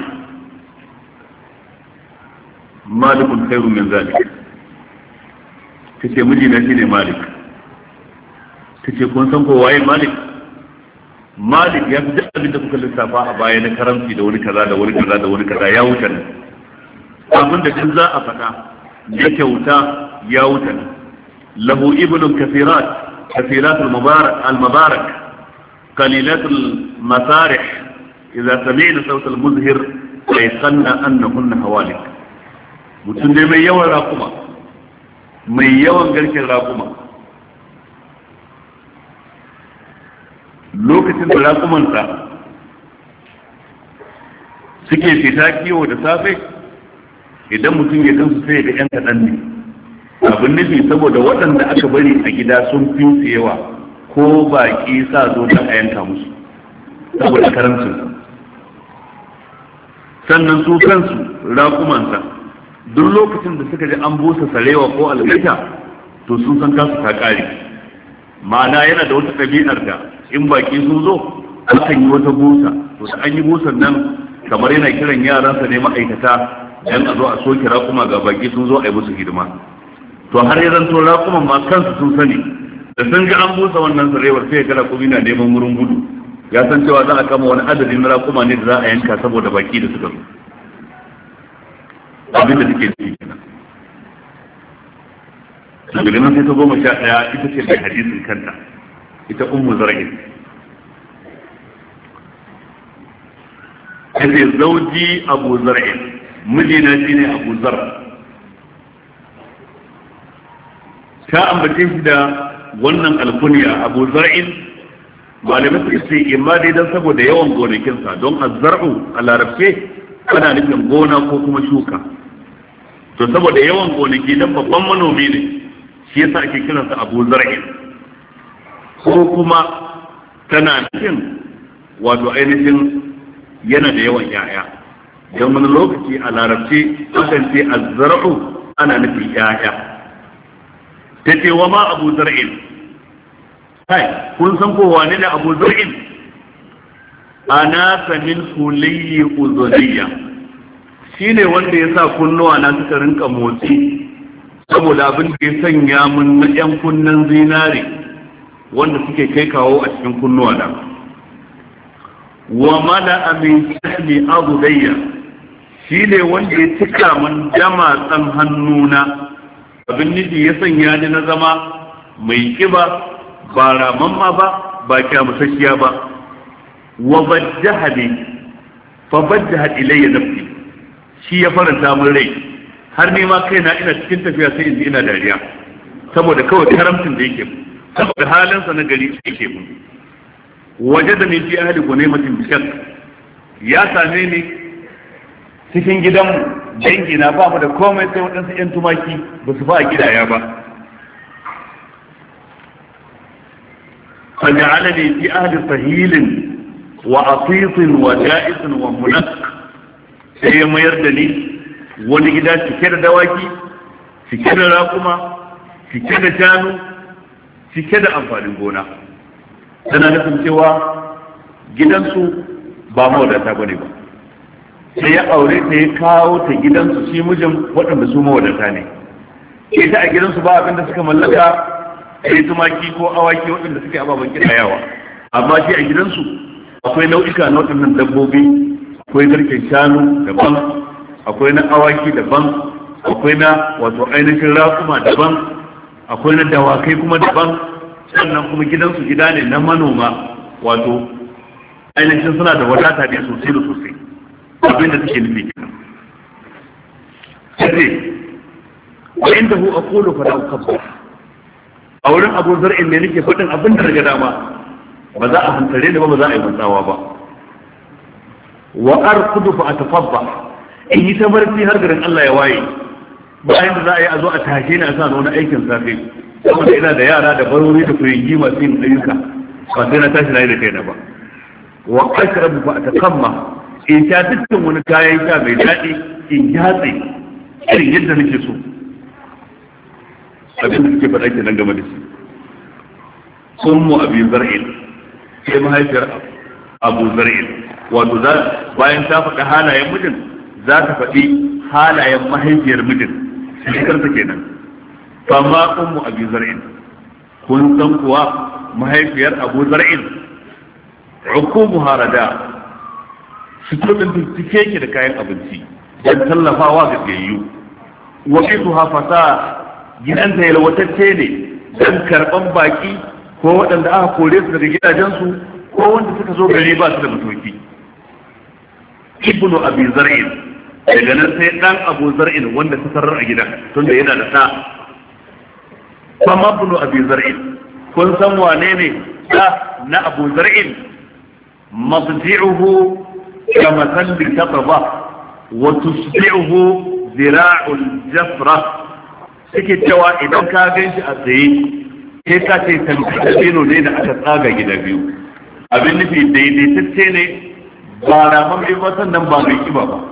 malikun khairu min zalik. ta ce mijina shi ne malik. ta ce kun san ko waye malik? malik ya fi duk abin da kuka lissafa a baya na karamci da wani kaza da wani kaza da wani kaza ya wuce nan. abin da duk za a faɗa ya kyauta ya wuce nan. lahu ibnun kafirat kafirat al-mubarak al-mubarak qalilat al-masarih idza sami'na sawt al-muzhir ayqanna annahunna hawalik. mutum dai mai yawan raƙuma, mai yawan garken raƙuma, lokacin da raƙumansa suke fita kiwo da safe idan mutum ya gansu sai ga yan kaɗan ne. Abin nufi saboda waɗanda aka bari a gida sun fi su yawa ko baƙi sa zo don a yanka musu saboda karamcin. Sannan su kansu raƙumansa duk lokacin da suka ji an busa sarewa ko algaita to sun san kasu ta ƙare. Ma'ana yana da wata ɗabi'ar da in baƙi sun zo akan yi wata busa, to da an yi busan nan kamar yana kiran yaransa ne ma'aikata dan a zo a soke raƙuma ga baƙi sun zo a yi musu hidima. To har ya zanto raƙuman ma kansu sun sani da sun ga an busa wannan sarewar sai ya ga raƙumi na neman wurin gudu, ya san cewa za a kama wani adadin na raƙuma ne da za a yanka saboda baƙi da suka zo. Abin da suke ciki kenan. Daga nan sai ta goma sha ɗaya ita ce mai hadisin kanta, ita ummu zar'in. Kace zauji Abu Zar'in, mijina shine Abu Zar. Ta ambace shi da wannan alkunya Abu Zar'in, malamai suka ce imma dai dan saboda yawan gonakinsa, don azzar'u a larabce ana nufin gona ko kuma shuka. To saboda yawan gonaki dan babban manomi ne, shi yasa ake kiransa Abu Zar'in. Ko kuma tana nufin wato ainihin yana da yawan yaya. Don wani lokaci a larabci akan ce azzar'u ana nufin yaya. Ta ce wa ma Abu Zar'in, hai kun san ko wane ne Abu Zar'in? Ana samin huliyyi uzuniya, shi ne wanda ya sa kunnuwa na suka rinka motsi saboda abin da ya sanya mun na yan kunnen zinare wanda suke kai kawo a cikin kunnuwa na. Wa mala amin shahli azudayya, shi ne wanda ya cika mun damatsan hannuna, abin nufi ya sanya ni na zama mai kiba ba ramamma ba ba kyamusasshiya ba. Wa bajjahani fa bajjahat ilayya nafsi, shi ya faranta min rai har ni ma kaina ina cikin tafiya sai in ji ina dariya saboda kawai karamcin da yake saboda halinsa na gari yake mu. Waje da ni fi ahli gunaymatin bishak, ya same ni cikin gidanmu dangi na ba mu da komai sai waɗansu ƴan tumaki ba su fa a gidaya ba. faja'alani fi ahli sahilin wa atisin wa ja'isin wa munak, sai ya mayar da ni wani gida cike da dawaki, cike da raƙuma, cike da shanu, cike da amfanin gona. Tana nufin cewa gidansu ba mawadata bane ba, sai ya aure ta ya kawo ta gidansu shi mijin waɗanda su mawadata ne. Ita a gidansu ba abin da suka mallaka sai tumaki ko awaki waɗanda suke ababen kidayawa, amma shi a gidansu akwai nau'ika na waɗannan dabbobi, akwai garken shanu daban, akwai na awaki daban, akwai na wato ainihin raƙuma daban, akwai na dawakai kuma daban, sannan kuma gidansu gida ne na manoma, wato ainihin suna da wadata ne sosai da sosai, abin da suke nufi kenan. Sai wa inda hu aqulu fa la ukabbar, a wurin Abu Zar'in ne nake faɗin abin da daga dama, ba za a hantare ni ba, ba za a yi mantsawa ba. Wa arkudu fa atafadda, in yi ta barci har garin Allah ya waye, bayan da za a yi a zo a tashe ni a sa wani aikin safe, saboda ina da yara da barori da kuyangi masu yin ayyuka, ba sai na tashi na yi da kaina ba. Wa ashrabu fa atakamma, in sha dukkan wani kayan sha mai daɗi in yatse irin yadda nake so. Abin da suke faɗa kenan game da shi. Ummu Abi Zar'in, sai mahaifiyar Abu Zar'in, wato za bayan ta faɗi halayen mijin za ta faɗi halayen mahaifiyar mijin, shekarta kenan. Fama Ummu Abi Zar'in, kun san kuwa mahaifiyar Abu Zar'in, hukumu harada, shi kudin cike ke da kayan abinci don tallafawa ga gayyu. Wakitu hafasa, gidanta yalwatacce ne don karɓan baki ko waɗanda aka kore su daga gidajensu ko wanda suka zo gari ba su da matoki. Ibnu Abi Zar'in, daga nan sai ɗan Abu Zar'in wanda ta sarar a gidan tunda yana da ɗa. Kuma Ibnu Abi Zar'in, kun san wane ne da na Abu Zar'in madji'uhu kama salli tataba wa tusbi'uhu zira'ul jafra suke cewa idan ka ganshi a tsaye sai ka ce tamkino ne da aka tsaga gida biyu abin nufi daidaitacce ne ba ramar ba sannan ba mai kiba ba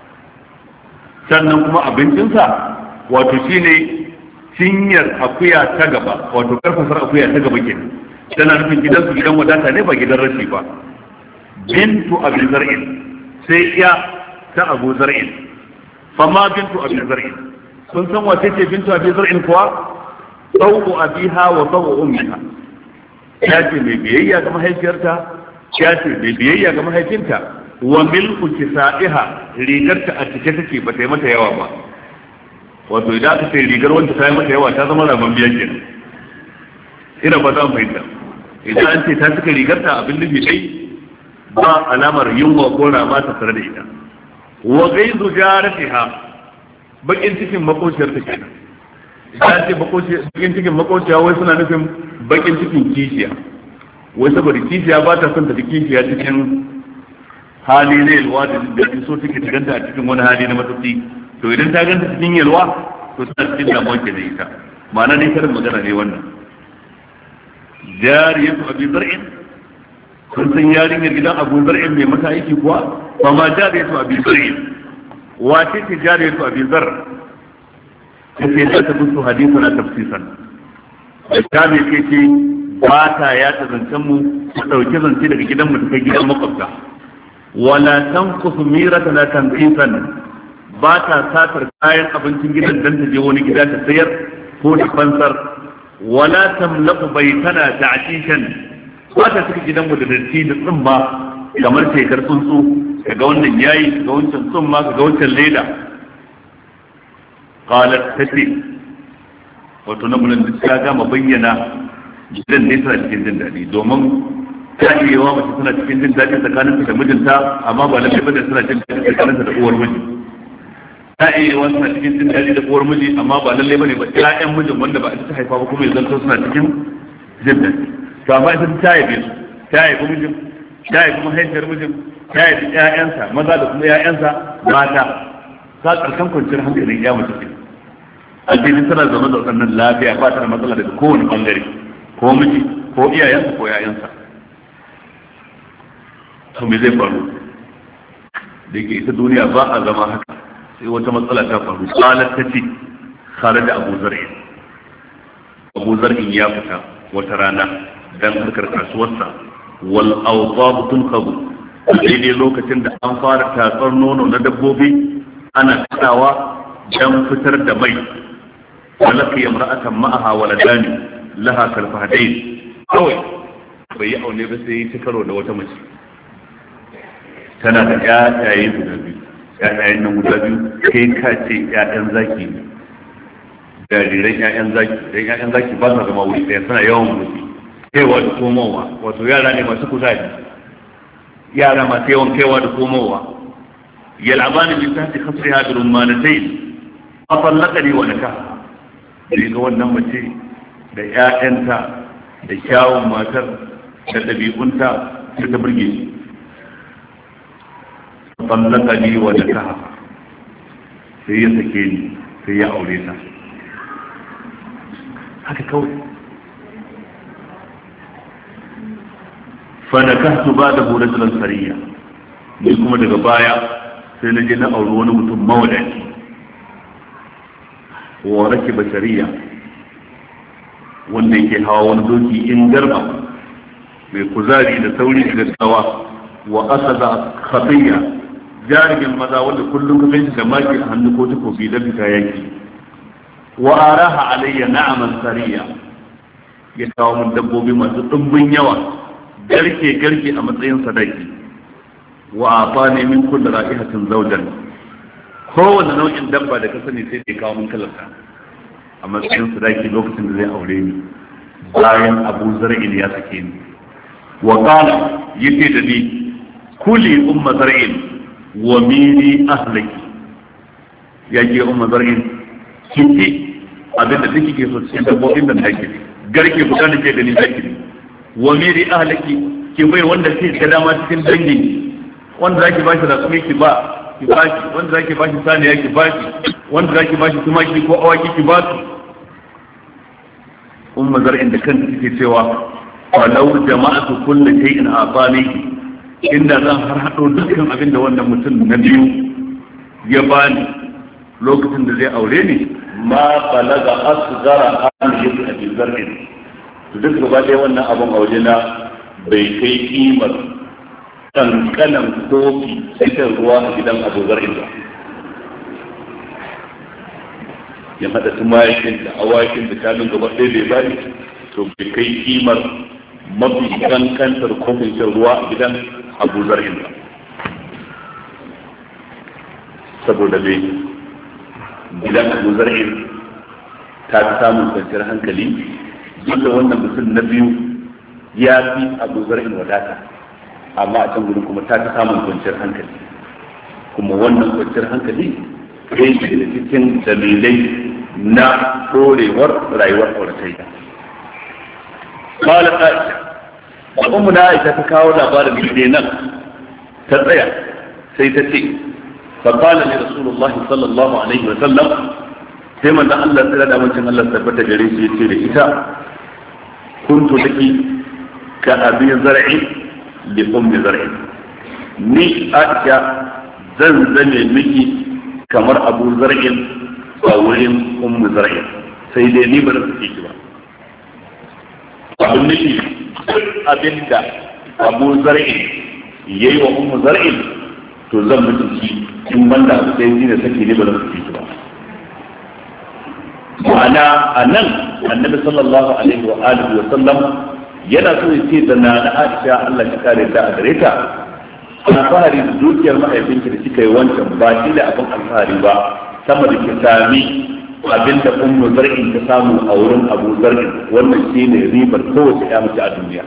sannan kuma abincinsa wato shine cinyar akuya ta gaba wato karfasar akuya ta gaba kenan tana nufin gidansu gidan wadata ne ba gidan rashi ba bintu abi zar'in sai ya ta abu zar'in fama bintu abi zar'in sun san wace ce bintu abi zar'in kuwa tsawo abiha wa tsawo ummiha ya ce mai biyayya ga mahaifiyarta ya ce mai biyayya ga mahaifinta wa milku kisa'iha rigarta a cike take ba ta yi mata yawa ba wato idan aka ce rigar wanda ta yi mata yawa ta zama raman biya kenan ina ba za mu fahimta idan an ce ta cika rigarta abin nufi dai ba alamar yunwa ko rama ta tare da ita wa gaizu jaratiha bakin cikin makociyar ta kenan idan ce bakin cikin makociya wai suna nufin bakin cikin kishiya wai saboda kishiya ba ta son ta kishiya cikin hali na yalwa da so take ta ganta a cikin wani hali na matsatsi to idan ta ganta cikin yalwa to tana cikin damuwa ke da ita ma'ana ne karin magana ne wannan jariyatu abi zar'in kun san yarinyar gidan abu zar'in mai mata aiki kuwa ba ma jariyatu abi zar'in wace ce jariyatu abi zar sai ta ta musu hadisi na tafsiran da ta me ce ce ba ta ya ta zancen mu ta dauki zance daga gidan mu ta kai gidan makwabta wala tanqusu miratana tanqisan ba ta satar kayan abincin gidan dan ta je wani gida ta sayar ko ta fansar wala tamlaqu baytana ta'tishan ba ta cika gidan mu da datti da tsumma kamar tekar tsuntsu kaga wannan yayi kaga wancan tsumma kaga wancan leda qalat tati wato na mun da ta ga bayyana gidan ne tana cikin jin dadi domin ta iya yawa mace suna cikin jin daɗi tsakaninta da mijinta amma ba lalle bane suna jin daɗi tsakaninta da uwar miji ta iya yawa suna cikin jin daɗi da uwar miji amma ba lalle bane ba ƴaƴan mijin wanda ba ita ta haifa ba kuma ya zanto suna cikin jin daɗi to amma ita ta yabe su ta yabe mijin ta yabe mahaifiyar mijin ta yabe ƴaƴansa maza da kuma ƴaƴansa mata ta ƙarshen kwanciyar hankalin ya mace ce addini tana zama da waɗannan lafiya ba ta da matsala daga kowane ɓangare ko miji ko iyayensa ko ƴaƴansa to me zai faru da ke ita duniya ba a zama haka sai wata matsala ta faru qalat tati kharaja abu zar'in abu zar'in ya fita wata rana dan harkar kasuwarsa wal awqab tunqabu daidai lokacin da an fara tatsar nono na dabbobi ana kadawa dan fitar da mai walaki imra'atan ma'aha waladani laha kalfahadain kawai bai yi aune ba sai ta karo da wata mace tana da ƴaƴaye guda biyu ƴaƴayen nan guda biyu kai ka ce ƴaƴan zaki ne jariran ƴaƴan zaki dan ƴaƴan zaki ba sa zama wuri ɗaya suna yawan motsi kaiwa da komowa wato yara ne masu kuzari yara masu yawan kaiwa da komowa yal'abani min tahti khasriha bi rummanatayn afallaqani wa nakaha sai ga wannan mace da ƴaƴanta da kyawun matar da ɗabi'unta da ta burge shi tsallakani wa da kaha sai ya sake ni sai ya aure ta haka kawai fa da kahtu ba da huratul sariya ni kuma daga baya sai na je na auri wani mutum mawadaci wa rake bashariya wanda yake hawa wani doki in garba mai kuzari da sauri da gaggawa wa asada khatiya jarimin maza wanda kullum ka ganshi da maki a hannu ko takobi da fita yaki wa araha alayya na'aman sariya ya kawo mun dabbobi masu dimbin yawa garke garke a matsayin sadaki wa afani min kulli ra'ihatin zawjan kowane nau'in dabba da ka sani sai ya kawo mun kalarsa a matsayin sadaki lokacin da zai aure ni bayan Abu Zar'in ya sake ni wa qala yace da ni kuli umma zar'in wa mini ahlaki yake umma zar'in kike abinda take ke so cikin dabbobin da take garke guda da ke gani zaki ne wa miri ahlaki ki bai wanda ke ga dama cikin dangin wanda zaki bashi da kuma ki ba ki bashi wanda zaki bashi saniya ki bashi wanda zaki bashi tumaki ko awaki ki ba su umma zar'in da kanta take cewa walau jama'atu kulli shay'in atani inda zan har hado dukkan abin da wannan mutum na biyu ya bani lokacin da zai aure ni ma balaga asghara an yati abi zar'in to duk gaba ɗaya wannan abin aure na bai kai kimar kankanan kofi sai ruwa a gidan abu zar'in ba ya hada tumakin da awakin da kanun gaba ɗaya bai bari to bai kai kimar mafi kankantar kofin shan ruwa a gidan abu zar'in ba saboda bai gidan abu zar'in ta fi samun kwanciyar hankali duk da wannan mutum na biyu ya fi abu zar'in wadata amma a can gudun kuma ta fi samun kwanciyar hankali kuma wannan kwanciyar hankali ɗaya ce da cikin dalilai na ɗorewar rayuwar auratayya. Kawai Aisha, al'ummu na Aisha ta kawo labarin da nan ta tsaya sai ta ce, Fakala ne Rasulullah sallallahu Alaihi wa sallam, sai manzan Allah tsira da amincin Allah tabbata gare shi ya ce da ita, kuntu laki ka abin zar'i li ummi zar'i. Ni Aisha zan zame miki kamar abu zar'in a wurin ummu zar'in sai dai ni ba da suke ki ba abin nufi abin da abu zar'in yayi wa ummu zar'in to zan mutu ki in banda abu sai ni da sake ni ba da suke ki ba ma'ana anan annabi sallallahu alaihi wa alihi wa sallam yana so ya ce da na Aisha Allah ya kare ta a gare ta alfahari da dukiyar mahaifinki da kika yi wancan ba shi da abin alfahari ba sama da ki sami abin da ummu zar'in ta samu a wurin abu zar'in wannan shi ne ribar kowace ya mace a duniya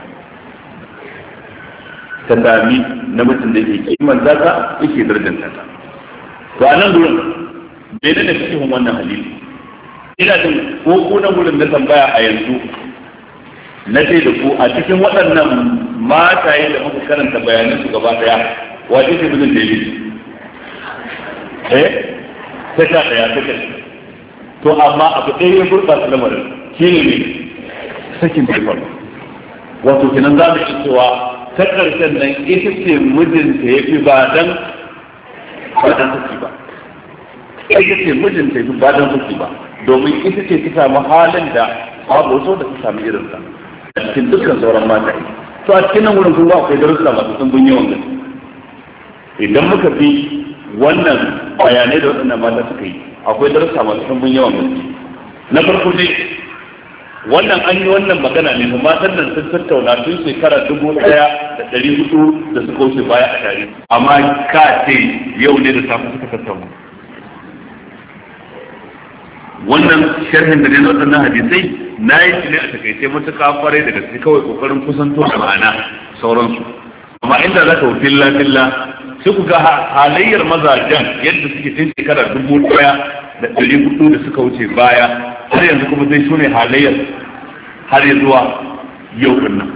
ta sami namijin da yake kiman zaka yake darjanta ta to a nan gurin bai da cikin wannan hadisi ina jin ko ko nan gurin da tambaya a yanzu na ce da ku a cikin waɗannan mataye da muka karanta bayanan su gaba daya wace ce mijin da yi eh ta sha daya ta kai to amma abu ɗaya ya gurɓata lamarin shi ne sakin paper wato kenan za mu ci cewa ta ƙarshen nan ita ce mijinta ya fi ba dan ba dan saki ba ita ce mijinta ya fi ba dan saki ba domin ita ce ta samu halin da babu wasu da ta samu irinsa a cikin dukkan sauran mata to a cikin nan wurin kuma akwai darussa masu ɗumbin yawan gaske idan muka fi wannan bayanai da waɗannan mata suka yi akwai darussa masu ɗumbin yawan gaske na farko dai wannan an yi wannan magana ne kuma matan nan sun tattauna tun shekara dubu ɗaya da ɗari hudu da suka wuce baya a tare amma ka ce yau ne da safe suka tattauna wannan sharhin da ne na waɗannan hadisai na yi shi ne a takaice matuƙa kwarai da gaske kawai ƙoƙarin kusanto da ma'ana sauransu amma inda za ka wuce filla sai ku ga halayyar mazajen yadda suke tun shekara dubu ɗaya da ɗari hudu da suka wuce baya har yanzu kuma sai su ne halayyar har zuwa yau nan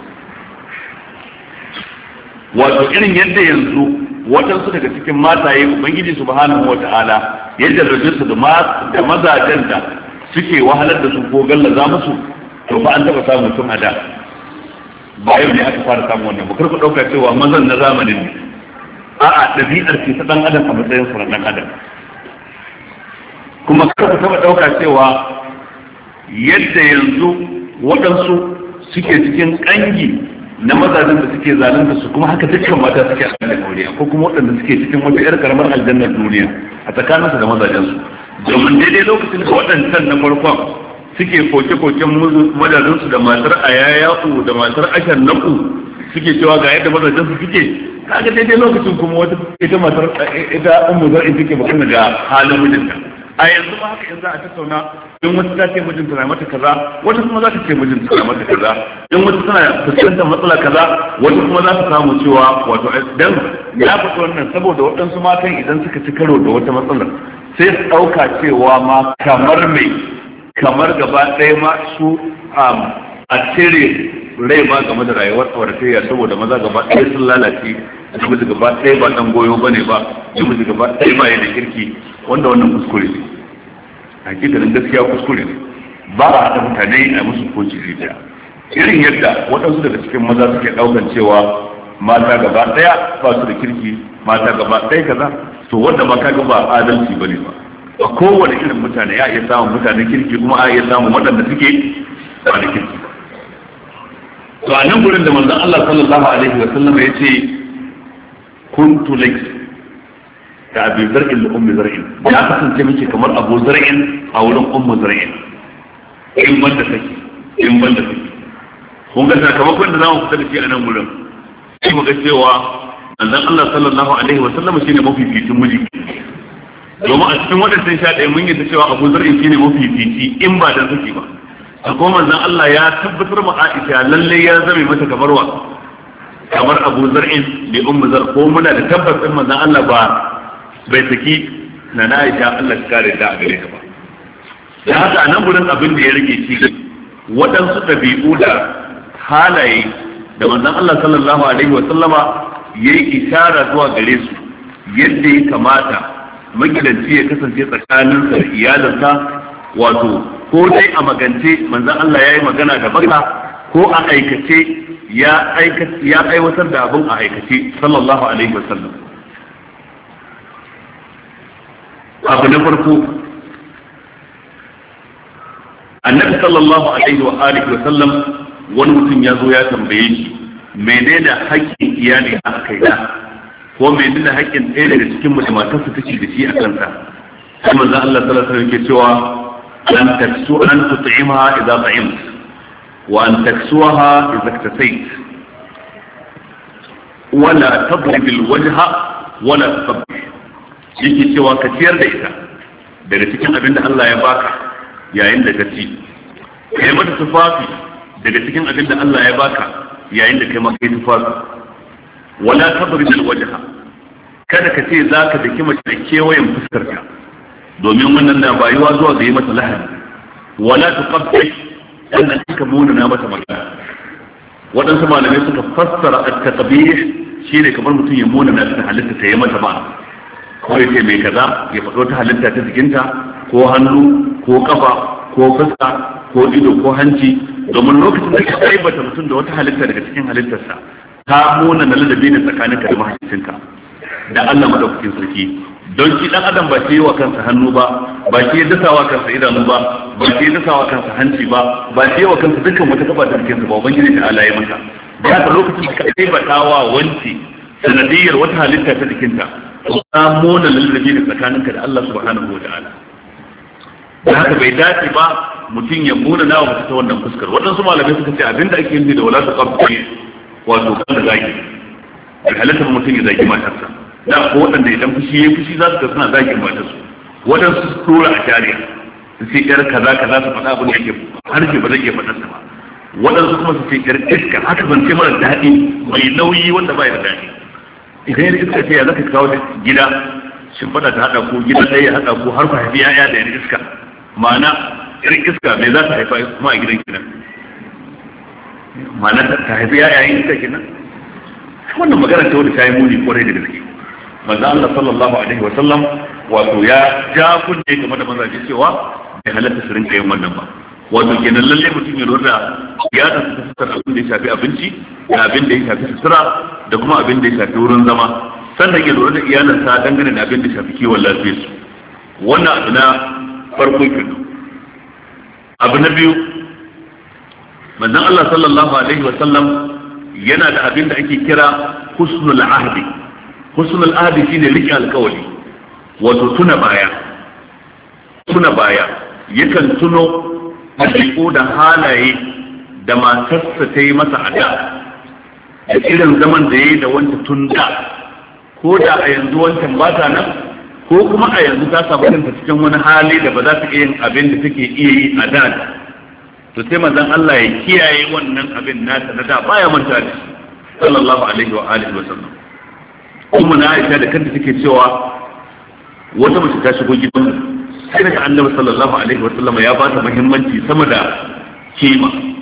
wato irin yadda yanzu waɗansu daga cikin mataye ubangiji subhanahu wa ta'ala yadda rajinsu da mazajen da suke wahalar da su ko gallaza musu to ba an taɓa samun tun a da ba yau ne aka fara samun wannan ba karku ɗauka cewa mazan na zamanin ne a'a ɗabi'ar ce ta ɗan adam a matsayin su na ɗan adam kuma karku taɓa ɗauka cewa yadda yanzu waɗansu suke cikin ƙangi na mazajen da suke zalunta su kuma haka dukkan mata suke a cikin aure ko kuma waɗanda suke cikin wata yar karamar aljannar duniya a tsakaninsu da mazajen su domin daidai lokacin da waɗancan na farkon suke koke-koken mazajen su da matar ayayaku da matar ashar naku suke cewa ga yadda mazajen su suke kaga daidai lokacin kuma wata ita matar ita ummu zar'in take bakuna ga halin mijinta a yanzu ma haka in za a tattauna in wata ta ce mijinta na mata kaza wata kuma za ta ce mijinta na mata kaza in wata tana fuskantar matsala kaza wata kuma za ta samu cewa wato dan ya fito wannan saboda waɗansu matan idan suka ci karo da wata matsalar sai su ɗauka cewa ma kamar mai kamar gaba ɗaya ma su a cire rai ba game da rayuwar auratayya saboda maza gaba ɗaya sun lalace, namiji gaba ɗaya ba ɗan goyo bane ba, namiji gaba ɗaya ba yana kirki, wanda wannan kuskure ne. Hakikanin gaskiya kuskure ne. Ba a haɗa mutane a musu koci rijiya. Irin yadda waɗansu daga cikin maza suke ɗaukan cewa mata gaba ɗaya ba su da kirki, mata gaba ɗaya kaza, to wanda ma kaga ba adalci bane ba. A kowane irin mutane ya iya samun mutanen kirki kuma a iya samun waɗanda suke ba da kirki. To a nan gurin da manzon Allah sallallahu alaihi wa sallam ya ce kuntu lak da Abi Zar'in da Ummu Zar'in, ya kasance miki kamar Abu Zar'in a wurin Ummu Zar'in. In banda take, in banda take. Kun ga sakamakon da zamu fita da shi a nan gurin. Sai mu ga cewa manzon Allah sallallahu alaihi wa sallam shine mafificin miji. Domin a cikin waɗannan sha ɗaya mun yi ta cewa Abu Zar'in shine mafifici in ba dan saki ba. Akwai manzon Allah ya tabbatar ma Aisha lalle ya zame mata kamar wa kamar Abu Zar'in da Ummu Zar, ko muna da tabbacin manzon Allah ba bai saki na Aisha Allah ta kare da a gare ta ba. Da haka a nan gurin abin da ya rage shi waɗansu ɗabi'u da halaye da manzon Allah sallallahu alaihi wa sallama yayi isara zuwa gare su yadda ya kamata magidanci ya kasance tsakaninsa da iyalinsa, wato ko dai a magance manzon Allah ya yi magana da baka, ko a aikace ya aiwatar da abin a aikace sallallahu alaihi wasallam. Abu na farko, annabi sallallahu alaihi wa alihi wasallam wani mutum ya zo ya tambaye shi menene haƙƙin iyali a kaina, ko menene haƙƙin ɗaya daga cikin mutum matarsa take da shi a kansa. Sai manzon Allah sallallahu alaihi wasallam ke cewa an taksu an tut'imha idza ta'imt wa an taksuha idza iktasayt wala tadrib alwajha wala tasabbih. Yake cewa ka ciyar da ita daga cikin abin da Allah ya baka yayin da ka ci, kai mata tufafi daga cikin abin da Allah ya baka yayin da kai ma kai tufafi, wala tadrib alwajha, kada ka ce zaka daki mace da kewayen fuskarka domin wannan na bayuwa zuwa ga yi mata lahani, wala tuqabbi sannan suka munana mata magana. Waɗansu malamai suka fassara at-taqbih shine kamar mutum ya munana ta halitta ta yi mata ba, ko ya ce mai kaza ya faɗo ta halitta ta jikinta, ko hannu ko kafa ko fuska ko ido ko hanci, domin lokacin da ka aibata mutum da wata halitta daga cikin halittarsa ta munana ladabi ne tsakaninka da mahaifinka da Allah madaukakin sarki. Don shi dan adam ba shi yi wa kansa hannu ba, ba shi ya dasa wa kansa idanu ba, ba shi ya dasa wa kansa hanci ba, ba shi ya wa kansa dukkan wata kafa da jikinsa ba, ubangiji ta Allah ya masa. Da haka lokacin da ka aibata wa wanci sanadiyar wata halitta ta jikinta, to ka mona lallabi ne tsakaninka da Allah subhanahu wa ta'ala. Da haka bai dace ba mutum ya muna nawa mutum ta wannan fuskar. Waɗansu malamai suka ce abinda ake yin da wala ta kabbi wato kan da zaki, bai halatta mutum ya zaki matarsa. Da ko waɗanda idan fushi ya fushi za su ga suna zagin matarsu, waɗansu su tura a jariya su ce ƴar kaza kaza su faɗa abin da yake harshe ba zai iya faɗarsa ba, waɗansu kuma su ce ƴar iska haka zance mara daɗi mai nauyi wanda ba ya da daɗi. Idan yar iska ce ya zaka kawo gida shimfiɗa ta haɗa ko gidan ɗaya ya haɗa ko har ku haifi ya'ya da yar iska, ma'ana yar iska me za ta haifa kuma a gidan kenan, ma'ana ta haifi ya'ya yin iska kenan. Wannan magana ta wanda ta yi muni kwarai da gaske. Manzo Allah sallallahu alaihi wa sallam wato ya ja kunne game da mazaje cewa bai halatta su rinka yin wannan ba. Wato kenan lalle mutum ya lura ya da sutura abin da ya shafi abinci, da abin da ya shafi sutura, da kuma abin da ya shafi wurin zama, sannan ya lura da iyalansa dangane da abin da ya shafi kiwon lafiyar su. Wannan abu na farko kenan. Abu na biyu, manzon Allah sallallahu alaihi wa sallam yana da abin da ake kira husnul ahdi. Husnul ahdi shine rike alkawari, wato tuna baya tuna baya yakan tuno ɗabi'u da halaye da matarsa ta yi masa a da, da irin zaman da ya yi da wanta tun da, ko da a yanzu wancan ba ta nan, ko kuma a yanzu ta samu kanta cikin wani hali da ba za ta iya yin abin da take iya yi a da. To sai manzon Allah ya kiyaye wannan abin nata na da baya manta da shi sallallahu alaihi wa alihi wa sallam. Kuma na Aisha da kanta take cewa wata mace ta shigo gidan sai daga Annabi sallallahu alaihi wa sallam ya ba ta muhimmanci sama da kima.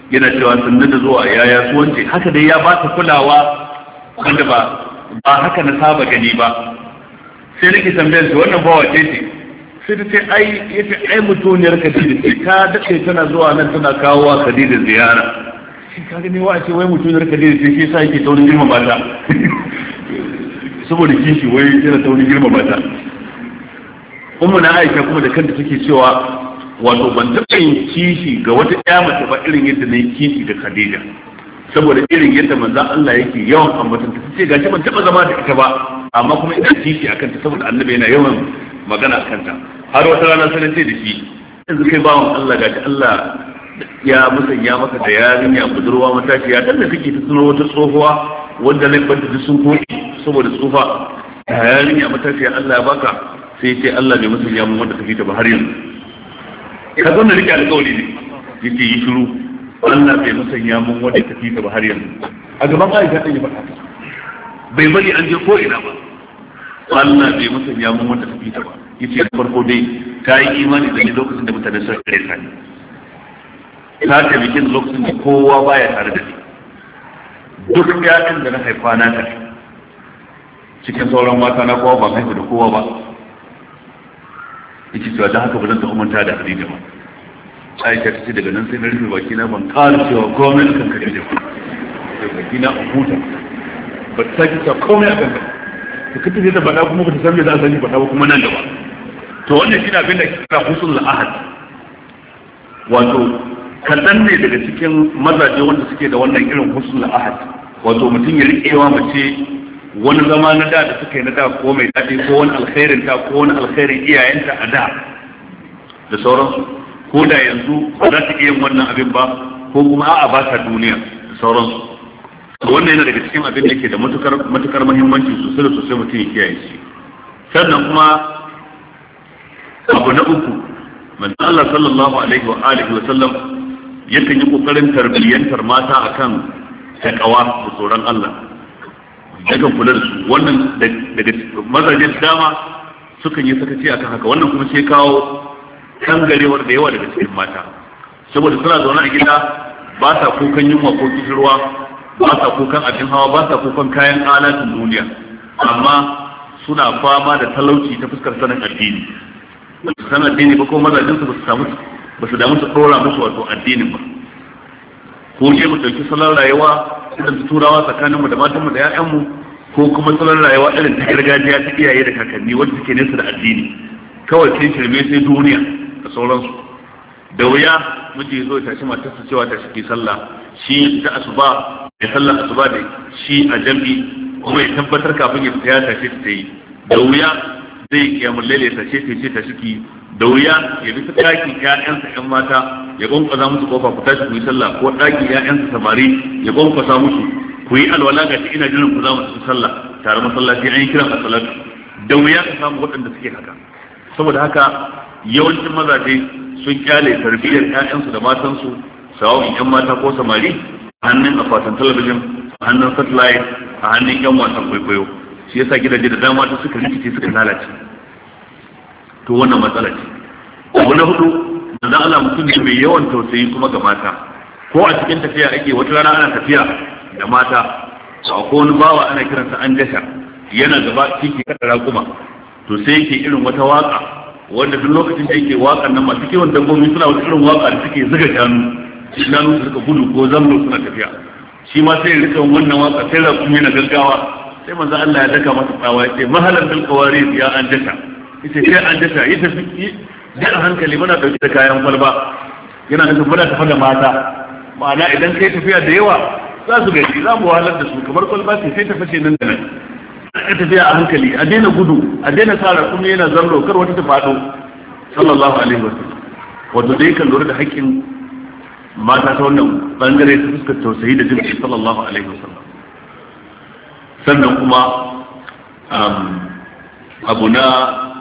yana cewa sunna da zuwa yaya su wance, haka dai ya ba ta kulawa wanda ba ba haka na saba gani ba. sai nake tambayar su wannan ba wace ce, sai ta ce ai yace ai mutuniyar Khadija ce, ta dace tana zuwa nan tana kawo wa Khadija ziyara. shi ka gani wa ce wai mutuniyar Khadija ce, shi yasa yake taurin girma mata saboda kishi wai yana taurin girma mata. ummu na Aisha kuma da kanta take cewa wato ban taɓa yin kishi ga wata ƴa mace ba irin yadda na yi kishi da Khadija, saboda irin yadda manzon Allah yake yawan ambatan ta. ce gashi ban taɓa zama da ita ba amma kuma ina kishi akan ta saboda annabi yana yawan magana akan ta. har wata rana sai ce da shi yanzu kai bawon Allah gashi Allah ya musanya maka da yarinya budurwa matashiya, dan da kake ta tuno wata tsohuwa wanda ne banta da sun koyi saboda tsufa, yarinya matashiya Allah ya baka. sai ce Allah bai musanya mun wanda take ta ba har yanzu. ka zo na rike alƙawari ne yace yi shiru, Allah bai musanya mun wanda take ta ba har yanzu. a gaban Aisha ta yi faɗa bai bari an je ko ina ba, Allah bai musanya mun wanda take ta ba. yace da farko dai ta yi imani da ni lokacin da mutane suka kare ta ni, ta ta bikin lokacin da kowa baya tare da ni, duk ƴaƴan da na haifa na ta cikin sauran mata na kowa ba haifa da kowa ba. yace cewa dan haka ba zan ta umanta da Khadija ba. Aisha ta ce daga nan sai na rufe baki na ban ƙara cewa komai akan Khadija ba, sai baki na a huta ba ta sake ta komai akan ta. to kace da faɗa kuma ba ta san me za a sani faɗa ba kuma nan gaba. to wannan shi ne abin da ke kira husnul ahad, wato kaɗan ne daga cikin mazaje wanda suke da wannan irin husnul ahad, wato mutum ya riƙewa mace wani zama na da da suka yi na da ko mai daɗi ko wani alkhairin ta ko wani alkhairin iyayenta a da da sauransu, ko da yanzu ba za ta iya yin wannan abin ba ko kuma a'a ba ta duniya da sauransu. wannan yana daga cikin abin da ke da matukar matukar muhimmanci sosai da sosai mutum ya kiyaye shi. sannan kuma abu na uku, manzo Allah sallallahu alaihi wa alihi wa sallam yakan yi kokarin tarbiyyantar mata akan takawa da tsoron Allah, yakan kula da su. wannan daga mazaje dama sukan yi sakaci akan haka. wannan kuma sai kawo kangarewar da yawa daga cikin mata, saboda suna zaune a gida ba sa kukan yunwa ko kishirwa, ba sa kukan abin hawa, ba sa kukan kayan alatun duniya, amma suna fama da talauci ta fuskar sanin addini. ba su san addini ba ko mazajinsu ba su samu ba su damu su ɗora musu wato addinin ba. ko ce mu ɗauki salon rayuwa irin turawa tsakaninmu da matanmu da 'ya'yanmu, ko kuma salon rayuwa irin ta gargajiya ta iyaye da kakanni wanda suke nesa da addini, kawai sai shirme sai duniya da sauransu. da wuya miji zo ya tashi matarsa cewa ta shi sallah, shi ta asuba ya sallar asuba da shi a jam'i kuma ya tabbatar kafin ya fita ya tashi ta yi. da wuya zai kiyamul laila ya tashi ta ce ta shiki. da wuya ya bi ɗakin ƴaƴansa ƴan mata ya gonkwasa musu kofa ku tashi ku yi sallah, ko ɗakin ƴaƴansa samari ya gonkwasa musu ku yi alwala ga ina jiran ku za mu tafi sallah tare masallaci an yi kiran a salatu. da wuya ka samu waɗanda suke haka. saboda haka yawancin mazaje sun kyale tarbiyyar ƴaƴansu da matansu, sawa'in ƴan mata ko samari, a hannun akwatin talabijin, a hannun satellite, a hannun ƴan wasan kwaikwayo. shi yasa gidaje da dama ta suka rikice suka lalace. to wannan matsala ce. abu na hudu, da Allah mutum ne mai yawan tausayi kuma ga mata. ko a cikin tafiya ake, wata rana ana tafiya da mata, ko wani bawa ana kiransa an jasha, yana gaba ciki kada raƙuma, to sai yake irin wata waka wanda duk lokacin da yake wakan nan masu kiwon dabbobi suna wata irin waka da suke zuga shanu, shanu su rika gudu ko zambo suna tafiya. shi ma sai rika wannan waka sai raƙumi yana gaggawa, sai manzo Allah ya daka masa tsawa ya ce mahalan bil qawaris ya an jasha, yace sai an jasha yi tafi da hankali muna dauke da kayan kwalba, yana nufin muna tafi da mata. ma'ana idan kai tafiya da yawa za su gaji, za mu wahalar da su, kamar kwalba ce sai ta fashe nan da nan. a tafiya a hankali, a daina gudu, a daina sara kuma yana zarro kar wata ta faɗo. sallallahu alaihi wasallam wato dai kan lura da haƙƙin mata ta wannan bangare ta fuskar tausayi da jin sallallahu alaihi wasallam. sannan kuma abu na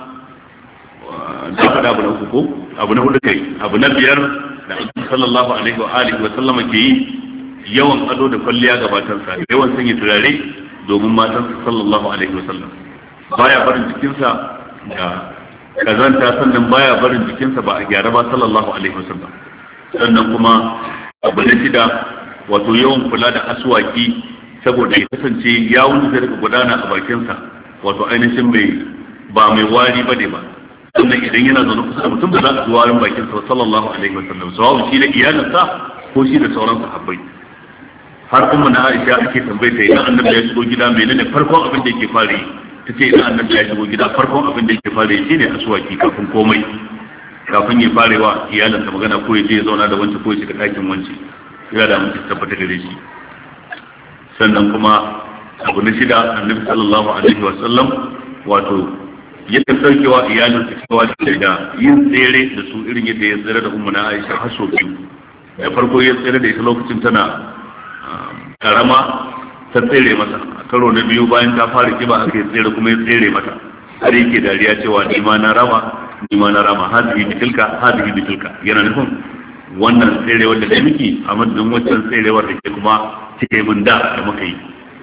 da faɗa abu na uku ko abu na hudu kai abu na biyar da sallallahu alaihi wa alihi wa sallama ke yi, yawan ado da kwalliya ga matansa, yawan sanya turare domin matansa sallallahu alaihi wa sallam. baya barin jikinsa da kazanta, sannan baya barin jikinsa ba a gyara ba sallallahu alaihi wa sallam. sannan kuma abu na shida wato yawan kula da aswaki saboda ya kasance yawun da daga gudana a bakinsa wato ainihin bai ba mai wari bane ba sannan idan yana zaune kusa da mutum da za a ji warin bakinsa sallallahu alaihi wa sallam sawa shi da iyalinsa ko shi da sauran sahabbai. Har umma na Aisha ake tambaye ta idan annabi ya shigo gida menene farkon abin da yake fara yi, tace idan annabi ya shigo gida farkon abin da yake fara yi shine aswaki kafin komai, kafin ya fare wa iyalinsa magana ko ya je ya zauna da wancan ko ya shiga ɗakin wancan ya da mutum tabbata gare shi. Sannan kuma abu na shida annabi sallallahu alaihi wa sallam wato yakan saukewa iyalinsa cewa da yin tsere da su irin yadda ya tsere da umma na Aisha har sau biyu. Da farko ya tsere da ita lokacin tana karama ta tsere mata, a karo na biyu bayan ta fara kiba aka yi tsere kuma ya tsere mata har yake dariya cewa ni ma na rama ni ma na rama hadihi bitilka hadihi bitilka, yana nufin wannan tsere wanda da miki a madadin wancan tserewar da ke kuma cike min da da muka yi.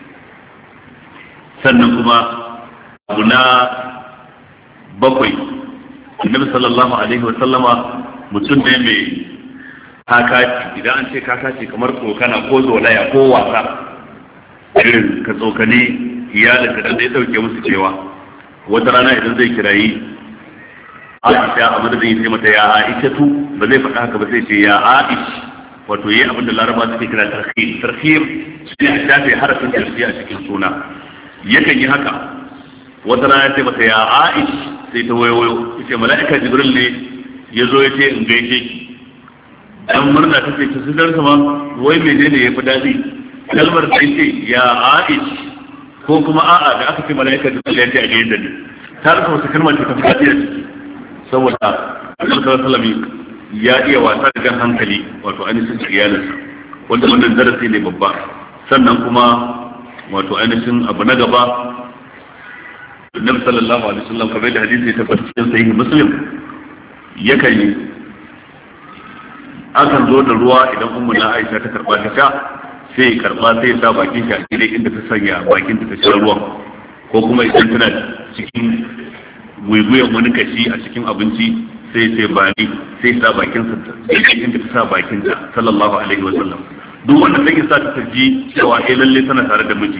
Sannan kuma abu na bakwai annabi sallallahu alaihi wa sallama mutum ne mai kakaci, idan an ce kakaci kamar tsokana ko zolaya ko wasa irin ka tsokane iyalin da zai dauke musu cewa wata rana idan zai kirayi Aisha a madadin ya ce mata ya Aisha tu ba zai faɗa haka ba sai ce ya Aish, wato yayi abinda Laraba suke kira tarhim tarhim shi ne shafe harafin tarhim a cikin suna. Yakan yi haka wata rana ya ce mata ya Aish sai ta wayo ce mala'ika Jibril ne ya zo ya ce in gaishe ki, dan murna ta ce su dar sama wai menene ya fi dadi kalmar da ce ya Aish ko kuma a'a da aka ce mala'ika da ya ce a gaishe da ni ta rasa wata kalmar ta fi dadi saboda Annabi sallallahu alaihi wasallam ya iya wasa da kan hankali wato ainihin iyalinsa wanda wannan darasi ne babba. Sannan kuma wato ainihin abu na gaba Annabi sallallahu alaihi wasallam kamar da hadisi ya tabbata cikin sahih Muslim yakan yi akan zo da ruwa idan ummu na Aisha ta karba ta sha sai karba sai ya sa bakin shi a cikin inda ta sanya bakin ta sha ruwan, ko kuma idan tana cikin guiguyen wani kashi a cikin abinci sai sai bani sai sa bakin sa inda ta sa bakin ta sallallahu alaihi wasallam. Duk wanda sai sa ta ji cewa eh lalle tana tare da miji.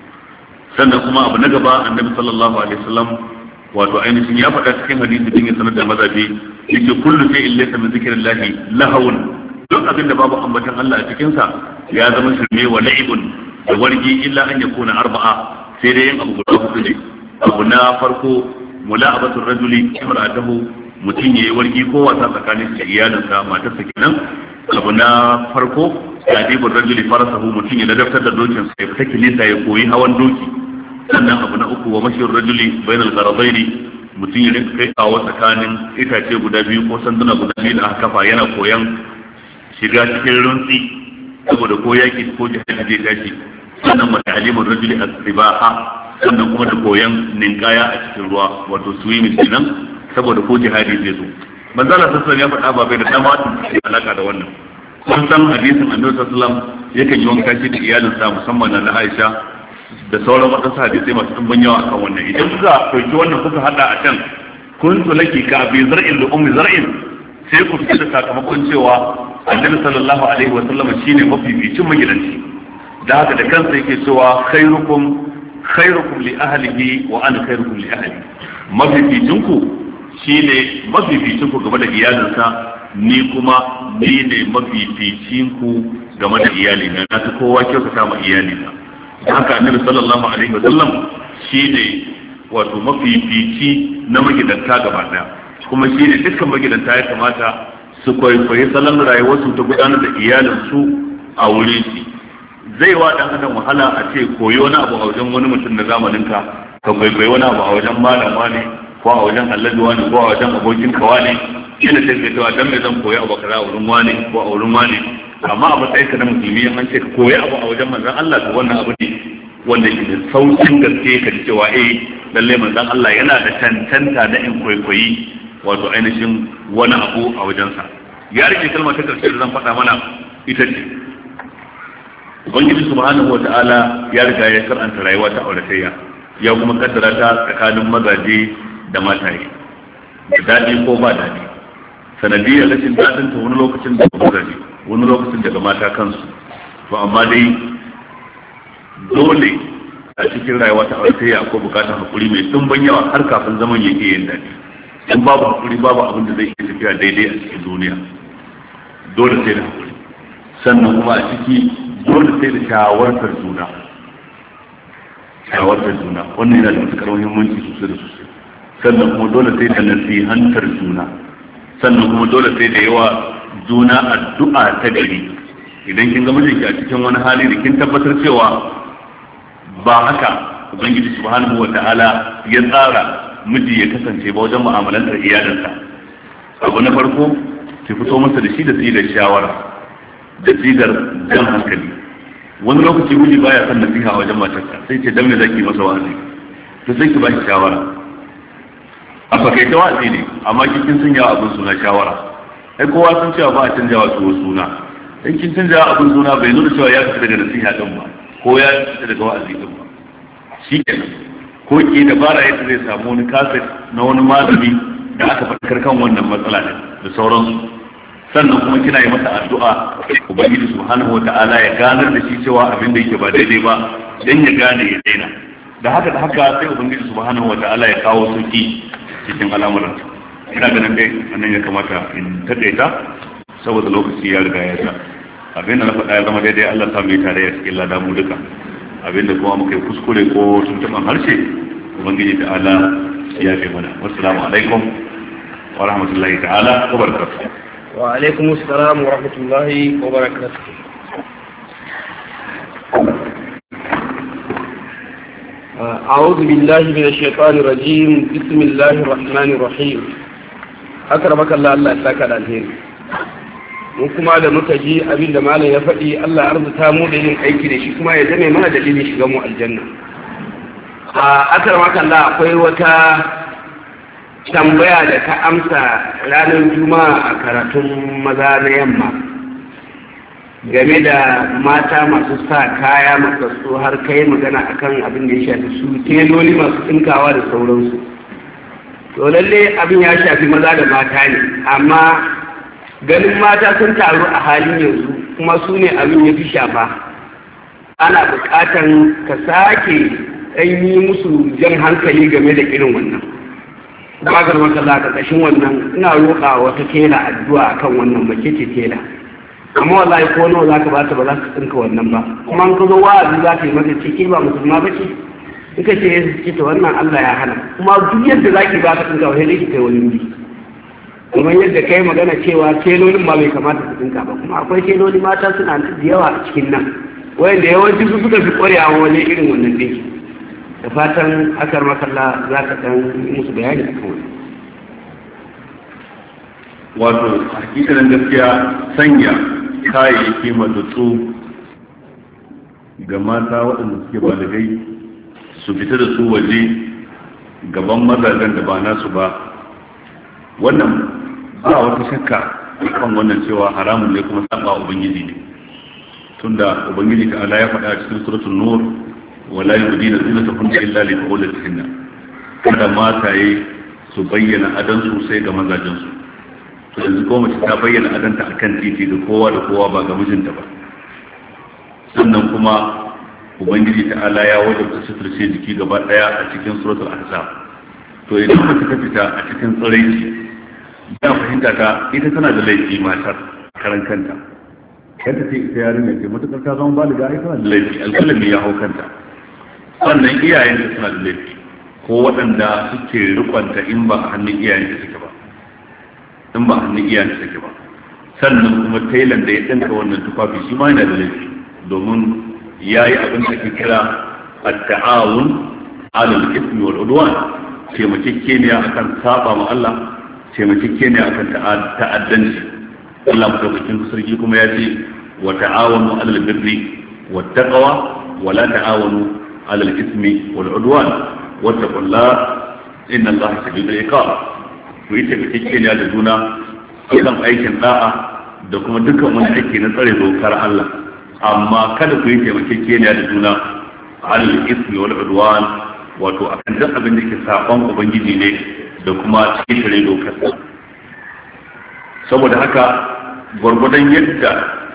Sannan kuma abu na gaba annabi sallallahu alaihi wasallam wato ainihin ya faɗa cikin hadisi din ya sanar da mazabi yake kullu sai illa min zikrillahi lahawun, duk abin da babu ambatan Allah a cikin sa ya zama shirme wa la'ibun da wargi illa an yakuna arba'a, sai dai yin abu guda hudu ne. Abu na farko mula'abatul rajuli imra'atahu, mutum yayi wargi ko wasa tsakanin shi iyalinsa matarsa kenan. Abu na farko yadibul rajuli farasahu, mutum ya ladabtar da dokin sa ya fita kilisa ya koyi hawan doki. Sannan abu na uku wa mashir rajuli bainal gharabaini, mutum ya rinka kai kawo tsakanin itace guda biyu ko sanduna guda biyu da aka kafa yana koyan shiga cikin runtsi saboda ko yaki ko jihadi zai tashi. Sannan wa ta'limur rajuli as-sibaha, sannan kuma da koyan ninkaya a cikin ruwa wato swimming kenan saboda ko jihadi zai zo. Manzo Allah sallallahu alaihi wasallam ya faɗa ba bai da dama da alaka da wannan. Kun san hadisin Annabi sallallahu alaihi wasallam yakan yi wanka shi da iyalinsa musamman na Aisha da sauran wadansu hadisai masu ɗumbin yawa akan wannan. Idan kuka ɗauki wannan kuka hada a can kun sulaki ka bi zar'in da ummi zar'in, sai ku fita da sakamakon cewa Annabi sallallahu alaihi wasallam shine mafificin magidanci. Da haka da kansa yake cewa khairukum khairukum li ahlihi wa ana khairukum li ahli, mafificin ku shine mafificin ku game da iyalinsa, ni kuma ni ne mafificin ku game da iyalina, na ta kowa kyautata ma iyalina. Da haka Annabi sallallahu alaihi wasallam shine wato mafifici na magidanta gaba daya, kuma shine dukkan magidanta ya kamata su kwaikwayi salon rayuwarsu ta gudanar da iyalinsu a wurin shi. Zai wa dan adam wahala a ce koyi wani abu a wajen wani mutum na zamaninka, ka kwaikwayi wani abu a wajen malama ne ko a wajen allaji wani ko a wajen abokin kawa ne, yana tafiya dan me zan koyi abu kaza a wurin wani ko a wurin wani. Amma a matsayin ka na musulmi an ce ka koyi abu a wajen manzon Allah, to wannan abu ne wanda ke da saukin gaske ka ji cewa eh lalle manzon Allah yana da tantanta da in kwaikwayi wato ainihin wani abu a wajensa. Ya rike kalmar ta karshe da zan faɗa mana ita ce Ubangiji subhanahu wata'ala ya riga ya karanta rayuwa ta auratayya, ya kuma kaddara ta tsakanin mazaje da mataye, da daɗi ko ba daɗi. Sanadiyar rashin daɗin ta wani lokacin da mazaje, wani lokacin daga mata kansu. To amma dai dole a cikin rayuwa ta aure akwai bukatar hakuri mai dimbin yawa har kafin zaman ya iya yin daɗi. In babu hakuri babu abin da zai iya tafiya daidai a cikin duniya. Dole sai da hakuri. Sannan kuma a ciki dole sai da shawartar juna. Shawartar juna wannan yana da matuƙar muhimmanci sosai da sosai. Sannan kuma dole sai da nasihantar juna. Sannan kuma dole sai da yawa juna addu'a ta gari. Idan kin ga mijinki a cikin wani hali da kin tabbatar cewa ba haka ubangiji subhanahu wata'ala ya tsara miji ya kasance ba wajen mu'amalantar iyalinsa, abu na farko ki fito masa da shi da tsigar shawara da tsigar jan hankali. Wani lokaci miji baya son nasiha wajen matarsa sai ce dan me zaki masa wa'azi, to sai ki ba shi shawara. A fakaice wa'azi ne amma kin sun yawa abin suna shawara. Ai kowa sun cewa ba a canjawa su suna. In kin canjawa abin suna bai nuna cewa ya fita daga nasiha din ba ko ya fita daga wa'azi din ba. Shi kenan ko ke dabara yadda zai samu wani kaset na wani malami da aka faɗakar kan wannan matsala ne da sauransu. Sannan kuma kina yi masa addu'a ubangiji subhanahu wata'ala ya ganar da shi cewa abin da yake ba daidai ba dan ya gane ya daina. Da haka da haka sai ubangiji subhanahu wata'ala ya kawo sauki cikin al'amuran. Ina ganin dai annan ya kamata in taƙaita saboda lokaci ya riga ya sa. Abin da na faɗa ya zama daidai Allah sa mu yi tare a cikin lada mu duka. Abin da kuma muka yi kuskure ko tuntuɓan harshe ubangiji ta'ala ya fi mana. Wassalamu alaikum wa rahmatullahi ta'ala wa barakatuh. Wa alaikum assalam wa rahmatullahi wa barakatuh. أعوذ بالله من الشيطان الرجيم. بسم الله الرحمن الرحيم. أكرمك الله الله يساك على الهير. mun kuma da muka ji abin da malam ya faɗi Allah ya arzuta mu da yin aiki da shi kuma ya zame mana dalilin shiga mu aljanna. A akar makalla akwai wata tambaya da ka amsa ranar juma'a a karatun maza na yamma game da mata masu sa kaya matsatsu har kai magana akan abin da ya shafi su teloli masu tsinkawa da sauransu. To lalle abin ya shafi maza da mata ne, amma ganin mata sun taru a halin yanzu kuma su ne abin ya fi shafa. Ana buƙatan ka sake ɗan yi musu jan hankali game da irin wannan. Bagar makalla ƙarƙashin wannan ina roƙa wata tela addu'a akan wannan mace ce tela. Amma wallahi ko nawa za ka ba ta ba za ka tsinka wannan ba. Kuma an ka zo wa'azi za ka yi mata ciki ba musulma ba ce. In ka ce ya ce ta wannan Allah ya hana. Kuma duk yadda za ki ba ka tsinka wani ne kai wani wuri. Kamar yadda kai magana cewa telolin ma bai kamata su tsinka ba, kuma akwai teloli mata suna da yawa a cikin nan wanda yawanci su suka fi ƙwarewa wani irin wannan ɗinki. Da fatan akar makalla za ka ɗan musu bayani a kan wani. Wato hakikanin gaskiya sanya kayayyaki matsatsu ga mata waɗanda suke balagai su fita da su waje gaban mazajen da ba nasu ba, wannan ba wata shakka kan wannan cewa haramun ne kuma saba ubangiji ne, tunda ubangiji ta ala ya faɗa a cikin suratul nur wala yudina zinatahunna illa li bu'ulatihinna, kada mataye su bayyana adan su sai ga mazajen su. To yanzu ko mace ta bayyana adanta akan titi da kowa da kowa ba ga mijinta ba. Sannan kuma ubangiji ta ala ya wajabta suturce jiki gaba daya a cikin suratul ahzab. To idan mace ta fita a cikin tsiraici, ya fahimta ta ita tana da laifi matar karan kanta. Kanta ce ita yarinya ce matukar ta zama baliga ai tana da laifi, alƙalami ya hau kanta. Sannan iyayen ta suna da laifi ko waɗanda suke rikonta in ba a hannun iyayen ta suke ba. In ba a hannun iyayen ta suke ba. Sannan kuma tailan da ya ɗanka wannan tufafi shi ma yana da laifi domin ya yi abin da ke kira at-ta'awun 'ala al-ithmi wal 'udwan, taimakekeniya akan saba ma Allah, taimakekeniya akan ta'addanci. Allah madaukakin sarki kuma ya ce wa ta'awanu 'ala al-birri wat taqwa wa la ta'awanu 'ala al-ithmi wal 'udwan wattaqullaha inna Allaha shadidul 'iqab. Ku yi taimakekeniya da juna akan aikin da'a da kuma dukkan wani aiki na tsare dokar Allah, amma kada ku yi taimakekeniya da juna 'ala al-ithmi wal 'udwan, wato akan duk abin da ke saban ubangiji ne da kuma cikin tare dokar. Saboda haka gwargwadon yadda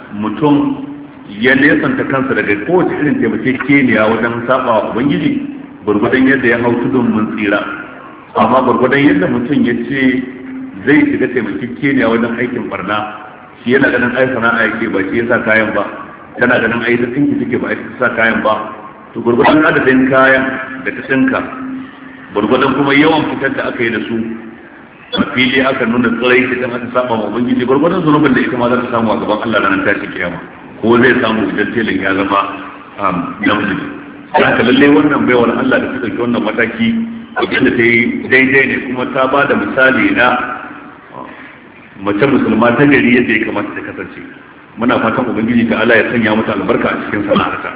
mutum ya nesanta kansa daga kowace irin taimakekeniya wajen saba wa ubangiji gurgudan yadda ya hau tudun mun tsira, amma gurgudan yadda mutum ya ce zai shiga taimakekeniya wajen aikin barna, shi yana ganin ai sana'a yake ba shi ya sa kayan ba, tana ganin ai ta tsinki take ba ita sa kayan ba, to gurgudan adadin kayan da ta tsinka gurgudan kuma yawan fitar da aka yi da su a fili aka nuna tsirai idan aka saba wa ubangiji gurgudan zunubin da ita ma za ta samu a gaban Allah ranar tashi kiyama, ko zai samu idan telin ya zama namiji. haka lallai wannan baiwar Allah da ta ɗauki wannan mataki abinda ta yi daidai ne, kuma ta ba da misali na mace musulma ta gari yadda ya kamata ta kasance. Muna fatan ubangiji ta Allah ya sanya mata albarka a cikin sana'arta.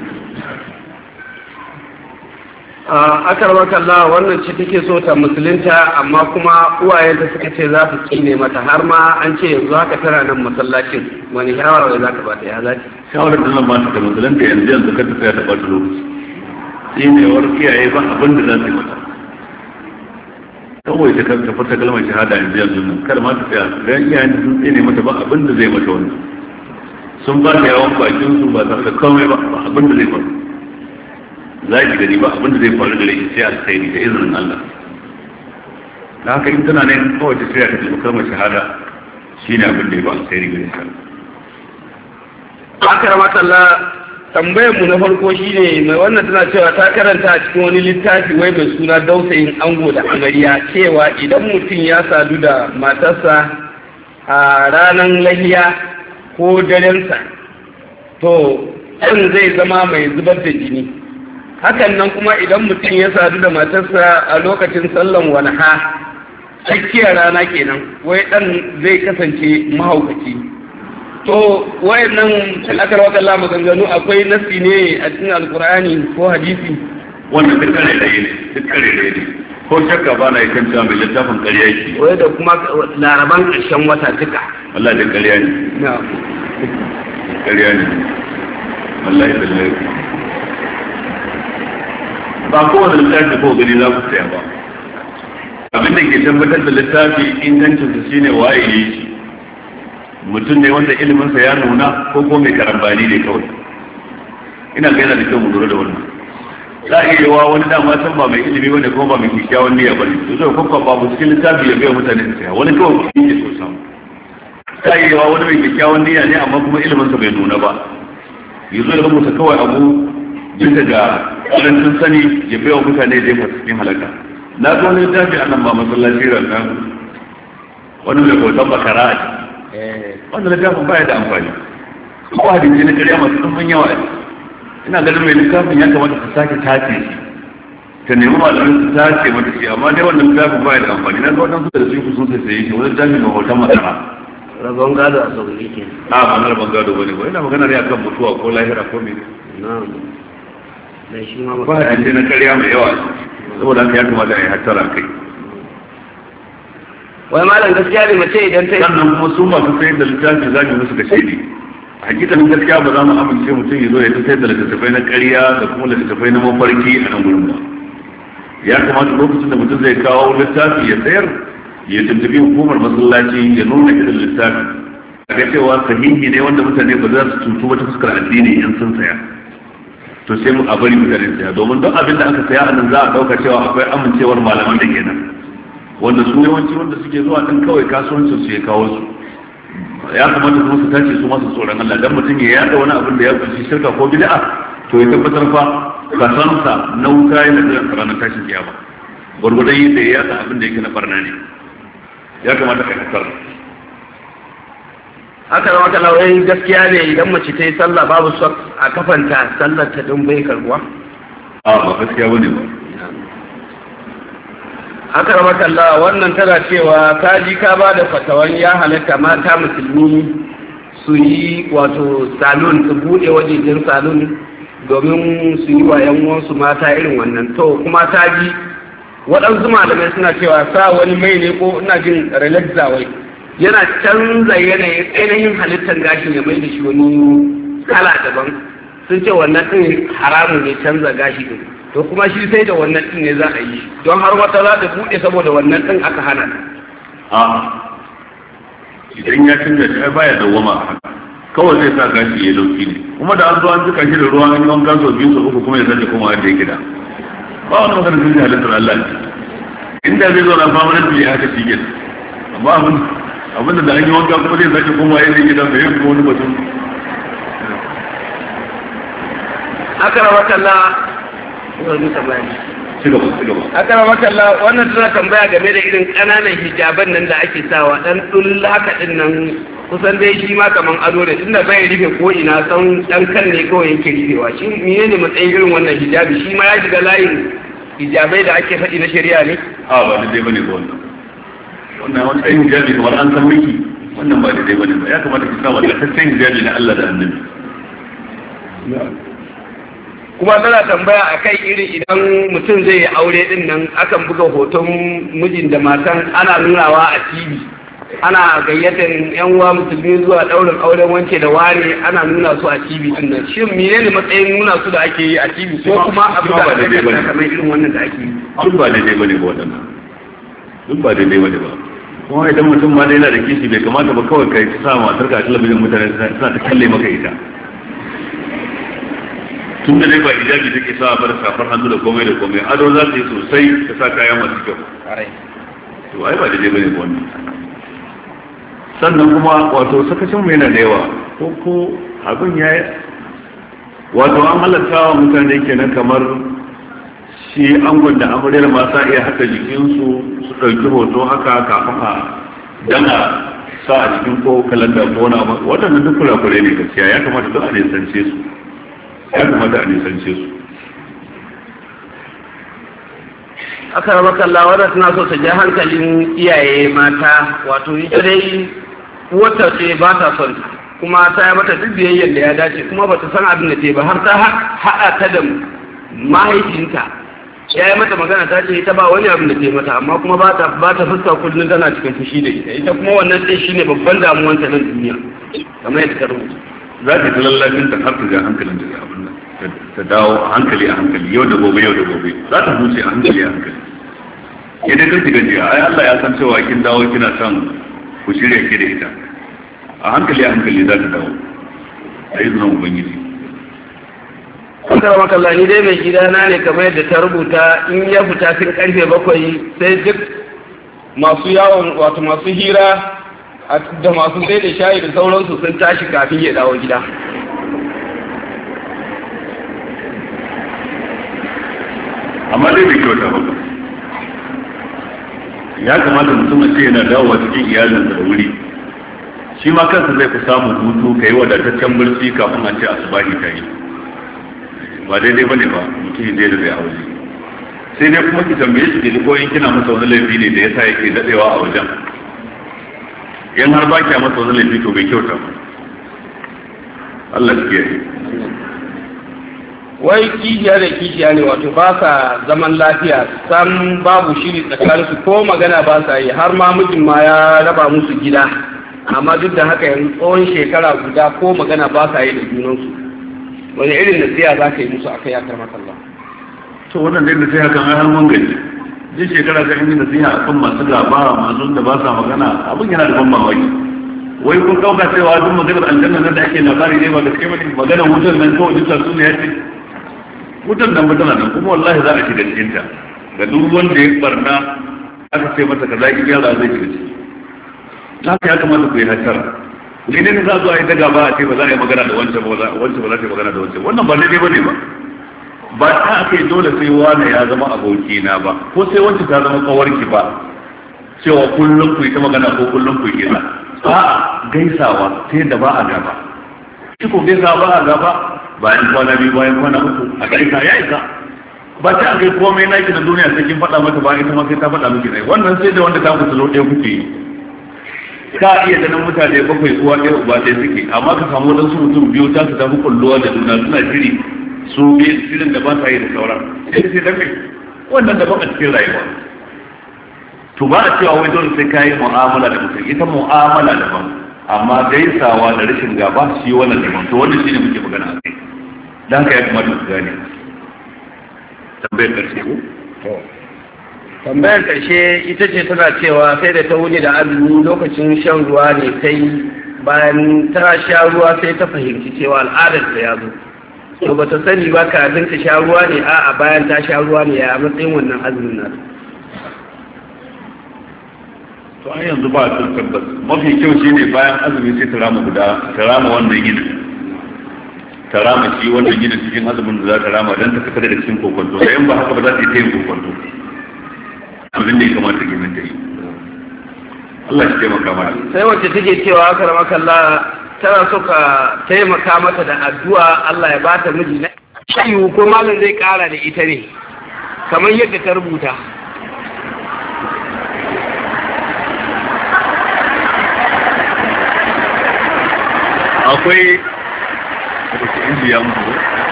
a akarmakalla wannan ce take so ta musulunta, amma kuma uwayenta suka ce za su kine mata, har ma an ce yanzu haka tana nan masallacin. Wani shawara da za ka bata ya zaki? Shawarar da zan bata ta musulunta yanzu yanzu kar ta tsaya ta bata lokaci. Shi ne war kiyaye ba abin da za su yi mata. Kawai ta ta fata kalmar shahada yanzu yanzu nan kar ma ta tsaya dan iyayen da sun tsine mata ba abin da zai mata wannan. Sun ba ta yawan bakin su ba tare da komai ba abin da zai faru. Za ki gani ba abinda zai faru da rai sai alkhairi da izinin Allah. Da haka in tana nan kawai ta tsaya ta tafi kalmar shahada shine abin da ya ba alkhairi gare ta. Akarmakalla tambayar mu na farko shine mai wannan tana cewa ta karanta a cikin wani littafi wai mai suna dausayin ango da amarya, cewa idan mutum ya sadu da matarsa a ranar lahiya ko darensa to ɗan zai zama mai zubar da jini. Hakan nan kuma idan mutum ya sadu da matarsa a lokacin sallan walha tsakiyar rana kenan, wai dan zai kasance mahaukaci. To wayannan akar wakalla maganganu akwai nasi ne a cikin alkur'ani ko hadisi? Wannan duk kare da ne, duk kare da ne. Ko shakka ba na yakan cewa mai littafin ƙarya yake. Wai da kuma laraban ƙarshen wata duka. Allah da ƙarya ne. Na. Ƙarya ne. Wallahi billahi. Ba kowane littafi ko gani za ku saya ba. Abin da ke tabbatar da littafi ingancinsa shine waye ne shi. Mutum ne wanda iliminsa ya nuna ko ko mai karambani ne kawai. Ina ga yana da kyau mu lura da wannan. Za a iya wa wani dama san ba mai ilimi bane ko ba mai kyakkyawan niyya bane. To zai kwakwa ba cikin littafi ya bai mutane su saya. Wani kawai kuɗi ne so samu. Za a iya wa wani mai kyakkyawan niyya ne amma kuma iliminsa bai nuna ba. Yanzu da rubuta kawai abu bisa ga ƙarancin sani ya bai wa mutane da ya masu cikin halaka. Na zo wani littafi a nan ba masallaci rannan wani mai bautan bakara a ciki. Wanda littafin baya da amfani. Ko hadisi na ƙarya masu ɗumbin yawa ne. Ina ganin mai littafin ya kamata ta sake tace shi. Ta nemi malamin su tace mata shi, amma dai wannan littafin baya da amfani. Na ga waɗansu da su sun sai sayi shi wani littafin mai bautan bakara. Rabon gado a sauri ke. A ba na rabon gado bane ba. Ina magana ne akan mutuwa ko lahira ko mene. Na'am. Da shi ma ba hadisi na ƙarya mai yawa. Saboda haka ya kamata a yi hattara kai. Wai malam gaskiya ne mace idan ta yi sannan kuma su masu sayar da littafi za musu ga shaidi. Hakikanin gaskiya ba za mu amince mutum ya zo ya sayar da littattafai na ƙarya da kuma littattafai na mafarki a nan gurin ba. Ya kamata lokacin da mutum zai kawo littafi ya sayar ya tuntubi hukumar masallaci ya nuna irin littafi. Ga cewa sahihi ne wanda mutane ba za su cutu wata fuskar addini in sun saya. To sai mu a bari mutane saya, domin duk abin da aka saya a nan za a ɗauka cewa akwai amincewar malaman da kenan. Wanda su yawanci wanda suke zuwa ɗin kawai kasuwancin su ya kawo su. Ya kamata kuma su tace su masu tsoron Allah, dan mutum ya yada wani abin da ya kunshi shirka ko bid'a to ya tabbatar fa kasansa na wuta yana da ranar tashin kiyama. Gwargwadon yadda ya yada abin da yake na barna ne. Ya kamata ka kasar. haka da wata lauyin gaskiya ne idan mace ta yi sallah babu sok a kafanta sallar ta ɗin bai karbuwa? A ba gaskiya wani ba. haka da makalla wannan tana cewa ka ji ka ba da fatawan ya halatta mata musulmi su yi wato salon su buɗe wajejen salon domin su yi wa yan uwansu mata irin wannan, to kuma ta ji waɗansu malamai suna cewa sa wani mai ne ko ina jin relaxa wai yana canza yanayin ainihin halittar gashin ya mai da shi wani kala daban, sun ce wannan ɗin haramun ne canza gashi ɗin, to kuma shi sai da wannan ɗin ne za a yi don har wata za ta buɗe saboda wannan ɗin aka hana. A idan ya canza shi ai baya dawwama a haka, kawai zai sa gashi ya lauki ne, kuma da an zo an jika shi da ruwa an yi wanka sau biyu sau uku kuma ya sace kuma wanda ya gida ba wani magana sun ji halittar Allah ne. Inda zai zo na famanin da ya haka shi gida, amma abin abinda da an yi wanka kuma zai sace kuma ya gida bai yi kuma wani batun. aka raba kalla wani tambaya ci gaba ci gaba aka raba kalla wannan tana tambaya game da irin ƙananan hijaban nan da ake sawa dan dul haka din nan kusan dai shi ma kaman ado da tunda bai rufe ko ina san dan kan ne kawai yake rufewa shi menene matsayin irin wannan hijabi shi ma ya shiga layin hijabai da ake faɗi na shari'a ne a ba da dai bane ba wannan wannan wani tsayin hijabi kamar an san miki wannan ba da dai bane ba ya kamata ki sa wannan tsayin hijabi na Allah da Annabi. Kuma tana tambaya a kai iri idan mutum zai yi aure din nan akan buga hoton mijin da matan ana nunawa a T V, ana gayyatar yan uwa musulmi zuwa ɗaurin auren wance da wane ana nuna su a T V din nan. Shin menene matsayin nuna su da ake yi a T V ko kuma abu da ake yi kamar irin wannan da ake yi? Duk ba daidai bane ba waɗannan. Duk ba daidai bane ba. Kuma idan mutum ma dai yana da kishi bai kamata ba kawai kai ta sa matar ka a talabijin mutane suna ta kalle maka ita. Tun da dai ba hijabi take sa bar safar hannu da komai da komai ado za ta yi sosai ta sa kaya masu kyau. To ai ba daidai bane ba wannan. Sannan kuma wato sakacin mu yana da yawa ko ko abin ya wato an halatta wa mutane kenan kamar shi angon da amaryar ma sa iya haka jikinsu su ɗauki hoto haka kafin a dana sa a cikin ko kalanda ko wani abu waɗannan duk kurakure ne gaskiya ya kamata duk a nisance su ya kamata a nisance su. Aka raba kalla wadda suna so ta ja hankalin iyaye mata wato ita dai wata ce ba ta son kuma ta yi mata duk biyayyar da ya dace kuma ba ta san abin da ta ba har ta haɗa ta da mahaifinta ya yi mata magana ta ce ita ba wani abin da ta mata amma kuma ba ta ba ta fuska kullum tana cikin fushi da ita ita kuma wannan sai shine babban damuwanta nan duniya kamar yadda ta rubuta. Za ta ta lallafin ta har ta ga hankalin da abin nan ta dawo a hankali a hankali yau da gobe yau da gobe za ta huce a hankali a hankali. Idan kan ki gajiya ai Allah ya san cewa kin dawo kina son ku shirya ke da ita a hankali a hankali za ta dawo a yi zuwan ubangiji. Kuka makalla ni dai mai gida na ne kamar yadda ta rubuta in ya fita tun karfe bakwai sai duk masu yawon wato masu hira da masu sai da shayi da sauransu sun tashi kafin ya dawo gida. Amma dai bai kyauta ba ya kamata mutum ce yana dawowa cikin iyalinsa da wuri shi ma kansa zai fi samun hutu ka yi wadataccen barci kafin a ce asubahi ta yi ba daidai ba ne ba mutum zai da zai aure sai dai kuma ki tambaye shi ke ko in kina masa wani laifi ne da ya sa yake dadewa a wajen in har ba ki masa wani laifi to bai kyauta ba Allah ya kiyaye. Wai kishiya da kishiya ne wato ba sa zaman lafiya sam babu shiri tsakaninsu ko magana ba sa yi har ma mijin ma ya raba musu gida amma duk da haka yanzu tsawon shekara guda ko magana ba sa yi da junansu wani irin nasiha za ka yi musu akai ya karmata Allah. To wannan dai nasiha kan ai har mun gani ji shekara kan yi nasiha akan masu gaba masu da ba sa magana abin yana da ban mamaki wai kun kauka cewa duk maganar aljanna nan da ake labari ne ba gaske bane maganar wutar nan kawai duk su ne ya ce wutar nan mutana nan kuma wallahi za a shiga cikin ta ga duk wanda ya barna aka ce masa kaza ki yara zai shiga ciki haka ya kamata ku yi hasara ne ne za zo a yi daga ba a ce ba za a yi magana da wancan ba wancan ba za ta yi magana da wancan wannan ba daidai bane ba ba ta aka yi dole sai wani ya zama abokina ba ko sai wancan ta zama kawarki ba cewa kullum ku yi ta magana ko kullum ku yi kira a'a gaisawa sai da ba a gaba shi ko gaisawa ba a gaba bayan kwana biyu bayan kwana uku a gaisa ya isa ba ta kai komai naki da duniya sai kin faɗa mata ba ita ma sai ta faɗa miki ne wannan sai da wanda ta mutu zo ɗaya kuke yi ka iya ganin mutane bakwai uwa ɗaya uba ɗaya suke amma ka samu wadansu mutum biyu ta su tafi kulluwa da juna suna shiri su biyu shirin da ba sa yi da sauran sai sai dan kai wannan da ba a cikin rayuwa to ba a cewa wai dole sai kayi mu'amala da mutum ita mu'amala daban amma gaisawa da rashin gaba shi wannan daban to wannan shine muke magana a kai dan ka ya kamata ku gane tambayar karshe ko tambayar karshe ita ce tana cewa sai da ta wuni da azumi lokacin shan ruwa ne sai bayan ta sha ruwa sai ta fahimci cewa al'adar ta ya zo to ba ta sani ba kafin ta sha ruwa ne a a bayan ta sha ruwa ne a matsayin wannan azumin na to an yanzu ba ta tabbas mafi kyau shi ne bayan azumi sai ta rama guda ta rama wannan yinin ta rama shi wannan yinin cikin azumin da za ta rama don ta fita daga cikin kokonto da yan ba haka ba za ta yi ta yin kokonto abin da ya kamata ke ta yi Allah shi taimaka mata. Sai wacce take cewa aka rama kalla tana so ka taimaka mata da addu'a Allah ya bata miji na shayu ko malam zai kara da ita ne kamar yadda ta rubuta. Akwai wasu indiya mutu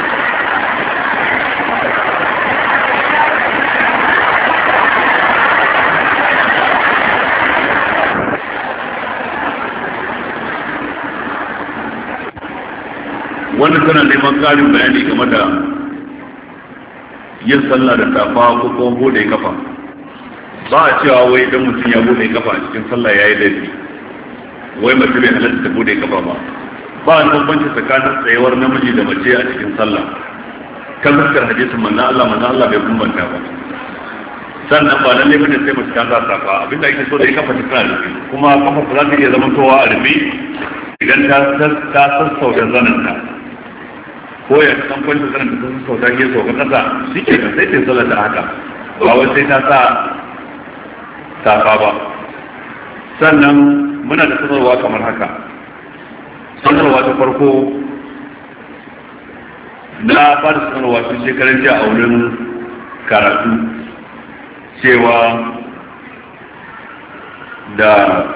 wanda tana neman ƙarin bayani game da yin sallah da safa ko kuma bude kafa ba a cewa wai idan mutum ya bude kafa a cikin sallah ya yi laifi wai mace bai halatta ta bude kafa ba ba a bambanci tsakanin tsayuwar namiji da mace a cikin sallah kan fuskar hadisin manzo Allah manzo Allah bai bambanta ba sannan ba lalle bane sai mace ta sa safa abinda ake so da kafa ta kana rufe kuma kafa za ta iya zama towa a rufe idan ta ta sassauta zananta ko ya san kwanta zanen da sun sauta ke sauka kasa shi ke kan sai ta sallar da haka ba wai sai ta sa safa ba. Sannan muna da sanarwa kamar haka. Sanarwa ta farko na ba da sanarwa tun shekaran jiya a wurin karatu cewa da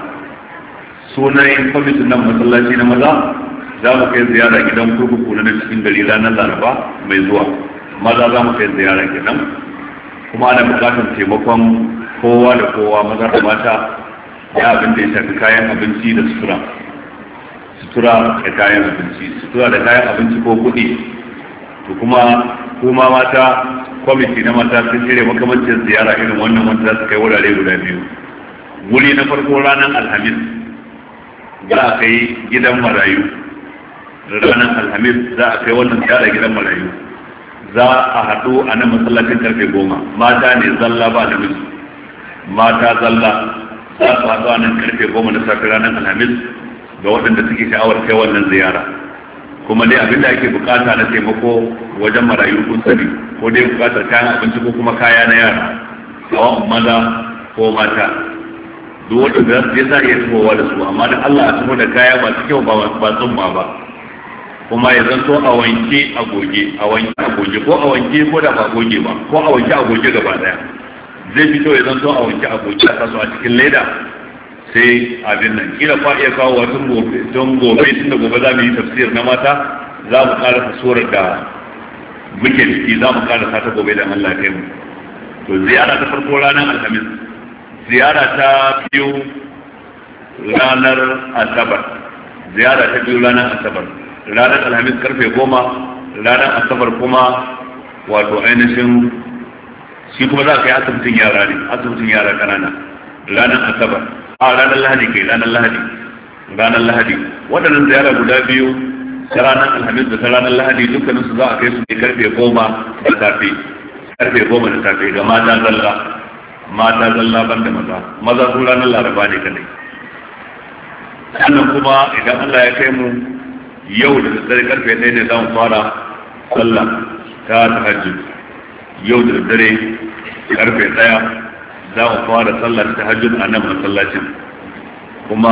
sunayen kwamitin nan masallaci na maza za mu kai ziyara gidan kurkuku na cikin gari ranar laraba mai zuwa maza za mu kai ziyara gidan kuma ana bukatar taimakon kowa da kowa maza da mata ya abin da ya shafi kayan abinci da sutura sutura da kayan abinci sutura da kayan abinci ko kuɗi to kuma kuma mata kwamiti na mata sun shirya makamancin ziyara irin wannan wanda za su kai wurare guda biyu. Wuri na farko ranar alhamis za a kai gidan marayu ranar alhamis za a kai wannan ziyara gidan marayu za a haɗu a nan masallacin karfe goma mata ne zalla ba namiji mata zalla za su haɗu a nan karfe goma da safe ranar alhamis ga waɗanda suke sha'awar kai wannan ziyara kuma dai abinda ake bukata na taimako wajen marayu kun sani ko dai bukatar kayan abinci ko kuma kaya na yara tsawon maza ko mata duk wanda ya za a iya tuhowa da su amma da Allah a tuho da kaya masu kyau ba tsumma ba kuma ya zanto a wanke a goge a wanke a goge ko a wanke ko da ba goge ba ko a wanke a goge gaba daya zai fito ya zanto a wanke a goge a kasu a cikin leda sai abin nan kila fa iya kawo wasu gobe don gobe tunda gobe za mu yi tafsir na mata za mu karasa surar da muke ciki za mu karasa ta gobe da Allah kai mu to ziyara ta farko ranar alhamis ziyara ta biyu ranar asabar ziyara ta biyu ranar asabar ranar alhamis karfe goma ranar asabar kuma wato ainihin shi kuma za ka yi asibitin yara ne asibitin yara kanana ranar asabar a ranar lahadi kai ranar lahadi ranar lahadi waɗannan ziyara guda biyu ta ranar alhamis da ta ranar lahadi dukkanin su za a kai su ne karfe goma da safe karfe goma da safe ga mata zalla mata zalla ban da maza maza su ranar laraba ne kadai sannan kuma idan Allah ya kai mu yau da daddare karfe ɗaya ne za mu fara sallah ta tahajjud yau da daddare karfe ɗaya za mu fara sallah ta tahajjud a nan masallacin kuma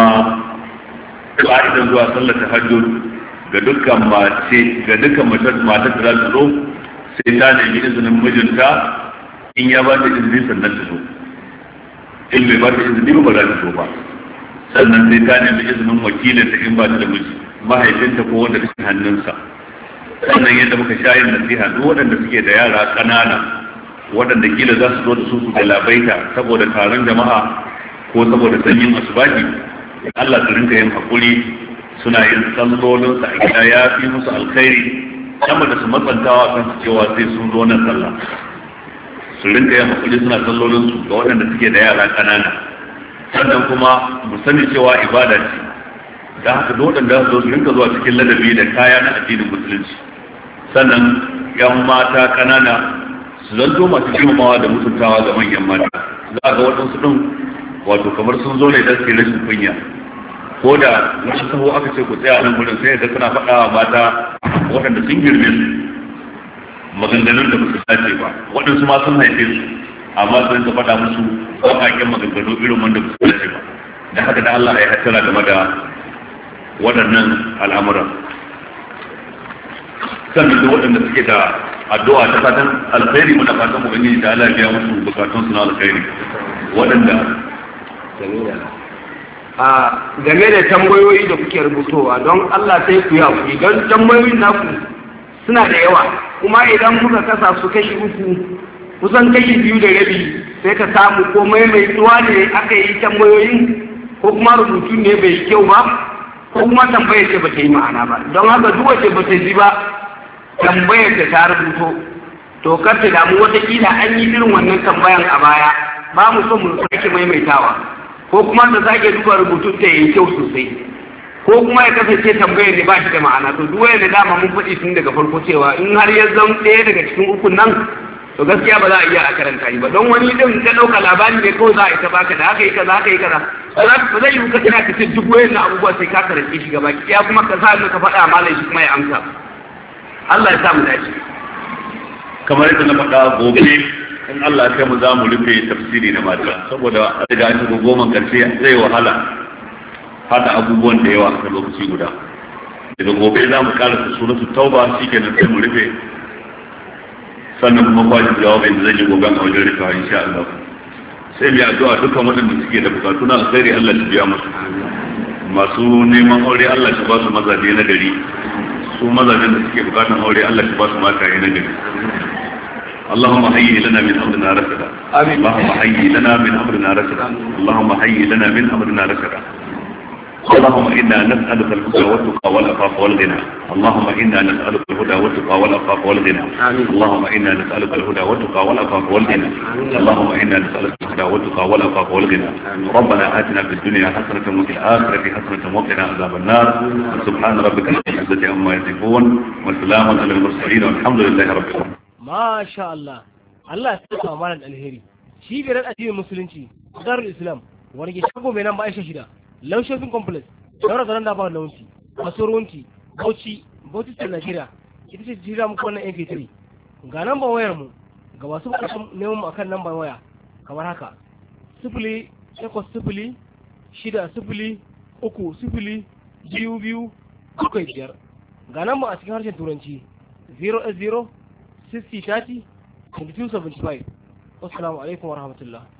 ka'idan zuwa sallah tahajjud ga dukkan mace ga dukkan matar da za ta zo sai ta nemi izinin mijinta in ya ba ta izini sannan ta zo in bai ba ta izini ba za ta zo ba sannan sai ta nemi izinin wakilin ta in ba ta da miji mahaifinta ko wanda take hannunsa sannan yadda muka sha yin nasiha duk waɗanda suke da yara ƙanana waɗanda kila za su zo da su su galabaita saboda taron jama'a ko saboda sanyin asubahi Allah su rinka yin hakuri suna yin sallolinsu a gida ya fi musu alkhairi sama da su matsantawa kansu cewa sai sun zo nan sallah su rinka yin hakuri suna sallolinsu ga waɗanda suke da yara ƙanana sannan kuma mu sani cewa ibada ce da haka dole da su rinka zuwa cikin ladabi da kaya na addinin musulunci. Sannan yan mata kanana su zanto masu girmamawa da mutuntawa ga manyan mata. Za ga waɗansu ɗin wato kamar sun zo ne don su yi rashin kunya, ko da wani saho aka ce ku tsaya nan gudun sai ga suna faɗa wa mata waɗanda sun girme su maganganun da ba su dace ba, waɗansu ma sun haife su amma sun ka faɗa musu baƙaƙen maganganu irin wanda ba su dace ba. Da haka da Allah ya hattara game da waɗannan al'amuran. Sannan da waɗanda suke da addu'a ta fatan alkhairi, muna fatan ubangiji da Allah ya biya musu bukatun su na alkhairi. Waɗanda a game da tambayoyi da kuke rubutowa don Allah sai ku yaku, don tambayoyin naku suna da yawa, kuma idan kuka kasa su kashi uku kusan kashi biyu da rabi sai ka samu ko maimaituwa ne aka yi tambayoyin, ko kuma rubutu ne bai yi kyau ba, ko kuma tambayar ce ba ta yi ma'ana ba. Don haka duk wace ba ta ji ba tambayar da ta rubuto to kar ta damu, watakila an yi irin wannan tambayan a baya, ba mu son mu sake maimaitawa, ko kuma ta sake duba rubutun ta yi kyau sosai, ko kuma ya kasance tambayar ne ba shi da ma'ana. To duk wanda dama mun faɗi tun daga farko cewa in har ya zama ɗaya daga cikin ukun nan to gaskiya ba za a iya a karanta shi ba, don wani din ka ɗauka labari ne kawai za a ita baka da haka yi kaza haka yi kaza, ba zai yi ka kira ka ce duk wayan na abubuwa sai ka karance shi gaba ya kuma ka sa ka faɗa malam shi kuma ya amsa. Allah ya sa mu dace. Kamar yadda na faɗa, gobe in Allah ya kai mu za mu rufe tafsiri na mata, saboda a daga an shiga goma karshe zai wahala hada abubuwan da yawa a lokaci guda. Daga gobe za mu karasa suratul tauba, shikenan sai mu rufe, sannan kuma kwashe jawabin da zai yi gobe a wajen rikawa insha Allah. Sai mu yi addu'a dukkan waɗanda suke da bukatu na alkhairi Allah ya biya musu, masu neman aure Allah ya ba su mazaje na gari, su mazajen da suke bukatan aure Allah ya ba su mataye na gari. اللهم هيئ لنا من امرنا رشدا. اللهم هيئ لنا من امرنا رشدا. اللهم هيئ لنا من امرنا رشدا. اللهم انا نسالك الهدى والتقى والعفاف والغنى. اللهم انا نسالك الهدى والتقى والعفاف والغنى. اللهم انا نسالك الهدى والتقى والعفاف والغنى. اللهم انا نسالك الهدى والتقى والعفاف والغنى. ربنا اتنا في الدنيا حسنه وفي الاخره حسنه وقنا عذاب النار. سبحان ربك رب العزه عما يصفون وسلام على المرسلين والحمد لله رب العالمين. Masha Allah, Allah ya saka amanar alheri. Shi biyar addinin musulunci, Darul Islam, wani ke shago mai nan ba Aisha shida, Law Shopping Complex, Daura Zaran da ba Launci, Kasuwanci, Bauchi, Bauchi ta Najeriya, ita ce jira muku wannan M P three. Ga namban wayar mu, ga masu buƙatar neman mu akan namban waya kamar haka: sifili takwas sifili shida sifili uku sifili biyu biyu bakwai biyar. Ga namban a cikin harshen Turanci zero eight zero sixty thirty twenty-two seventy-five. Wassalamu alaikum warahmatullah.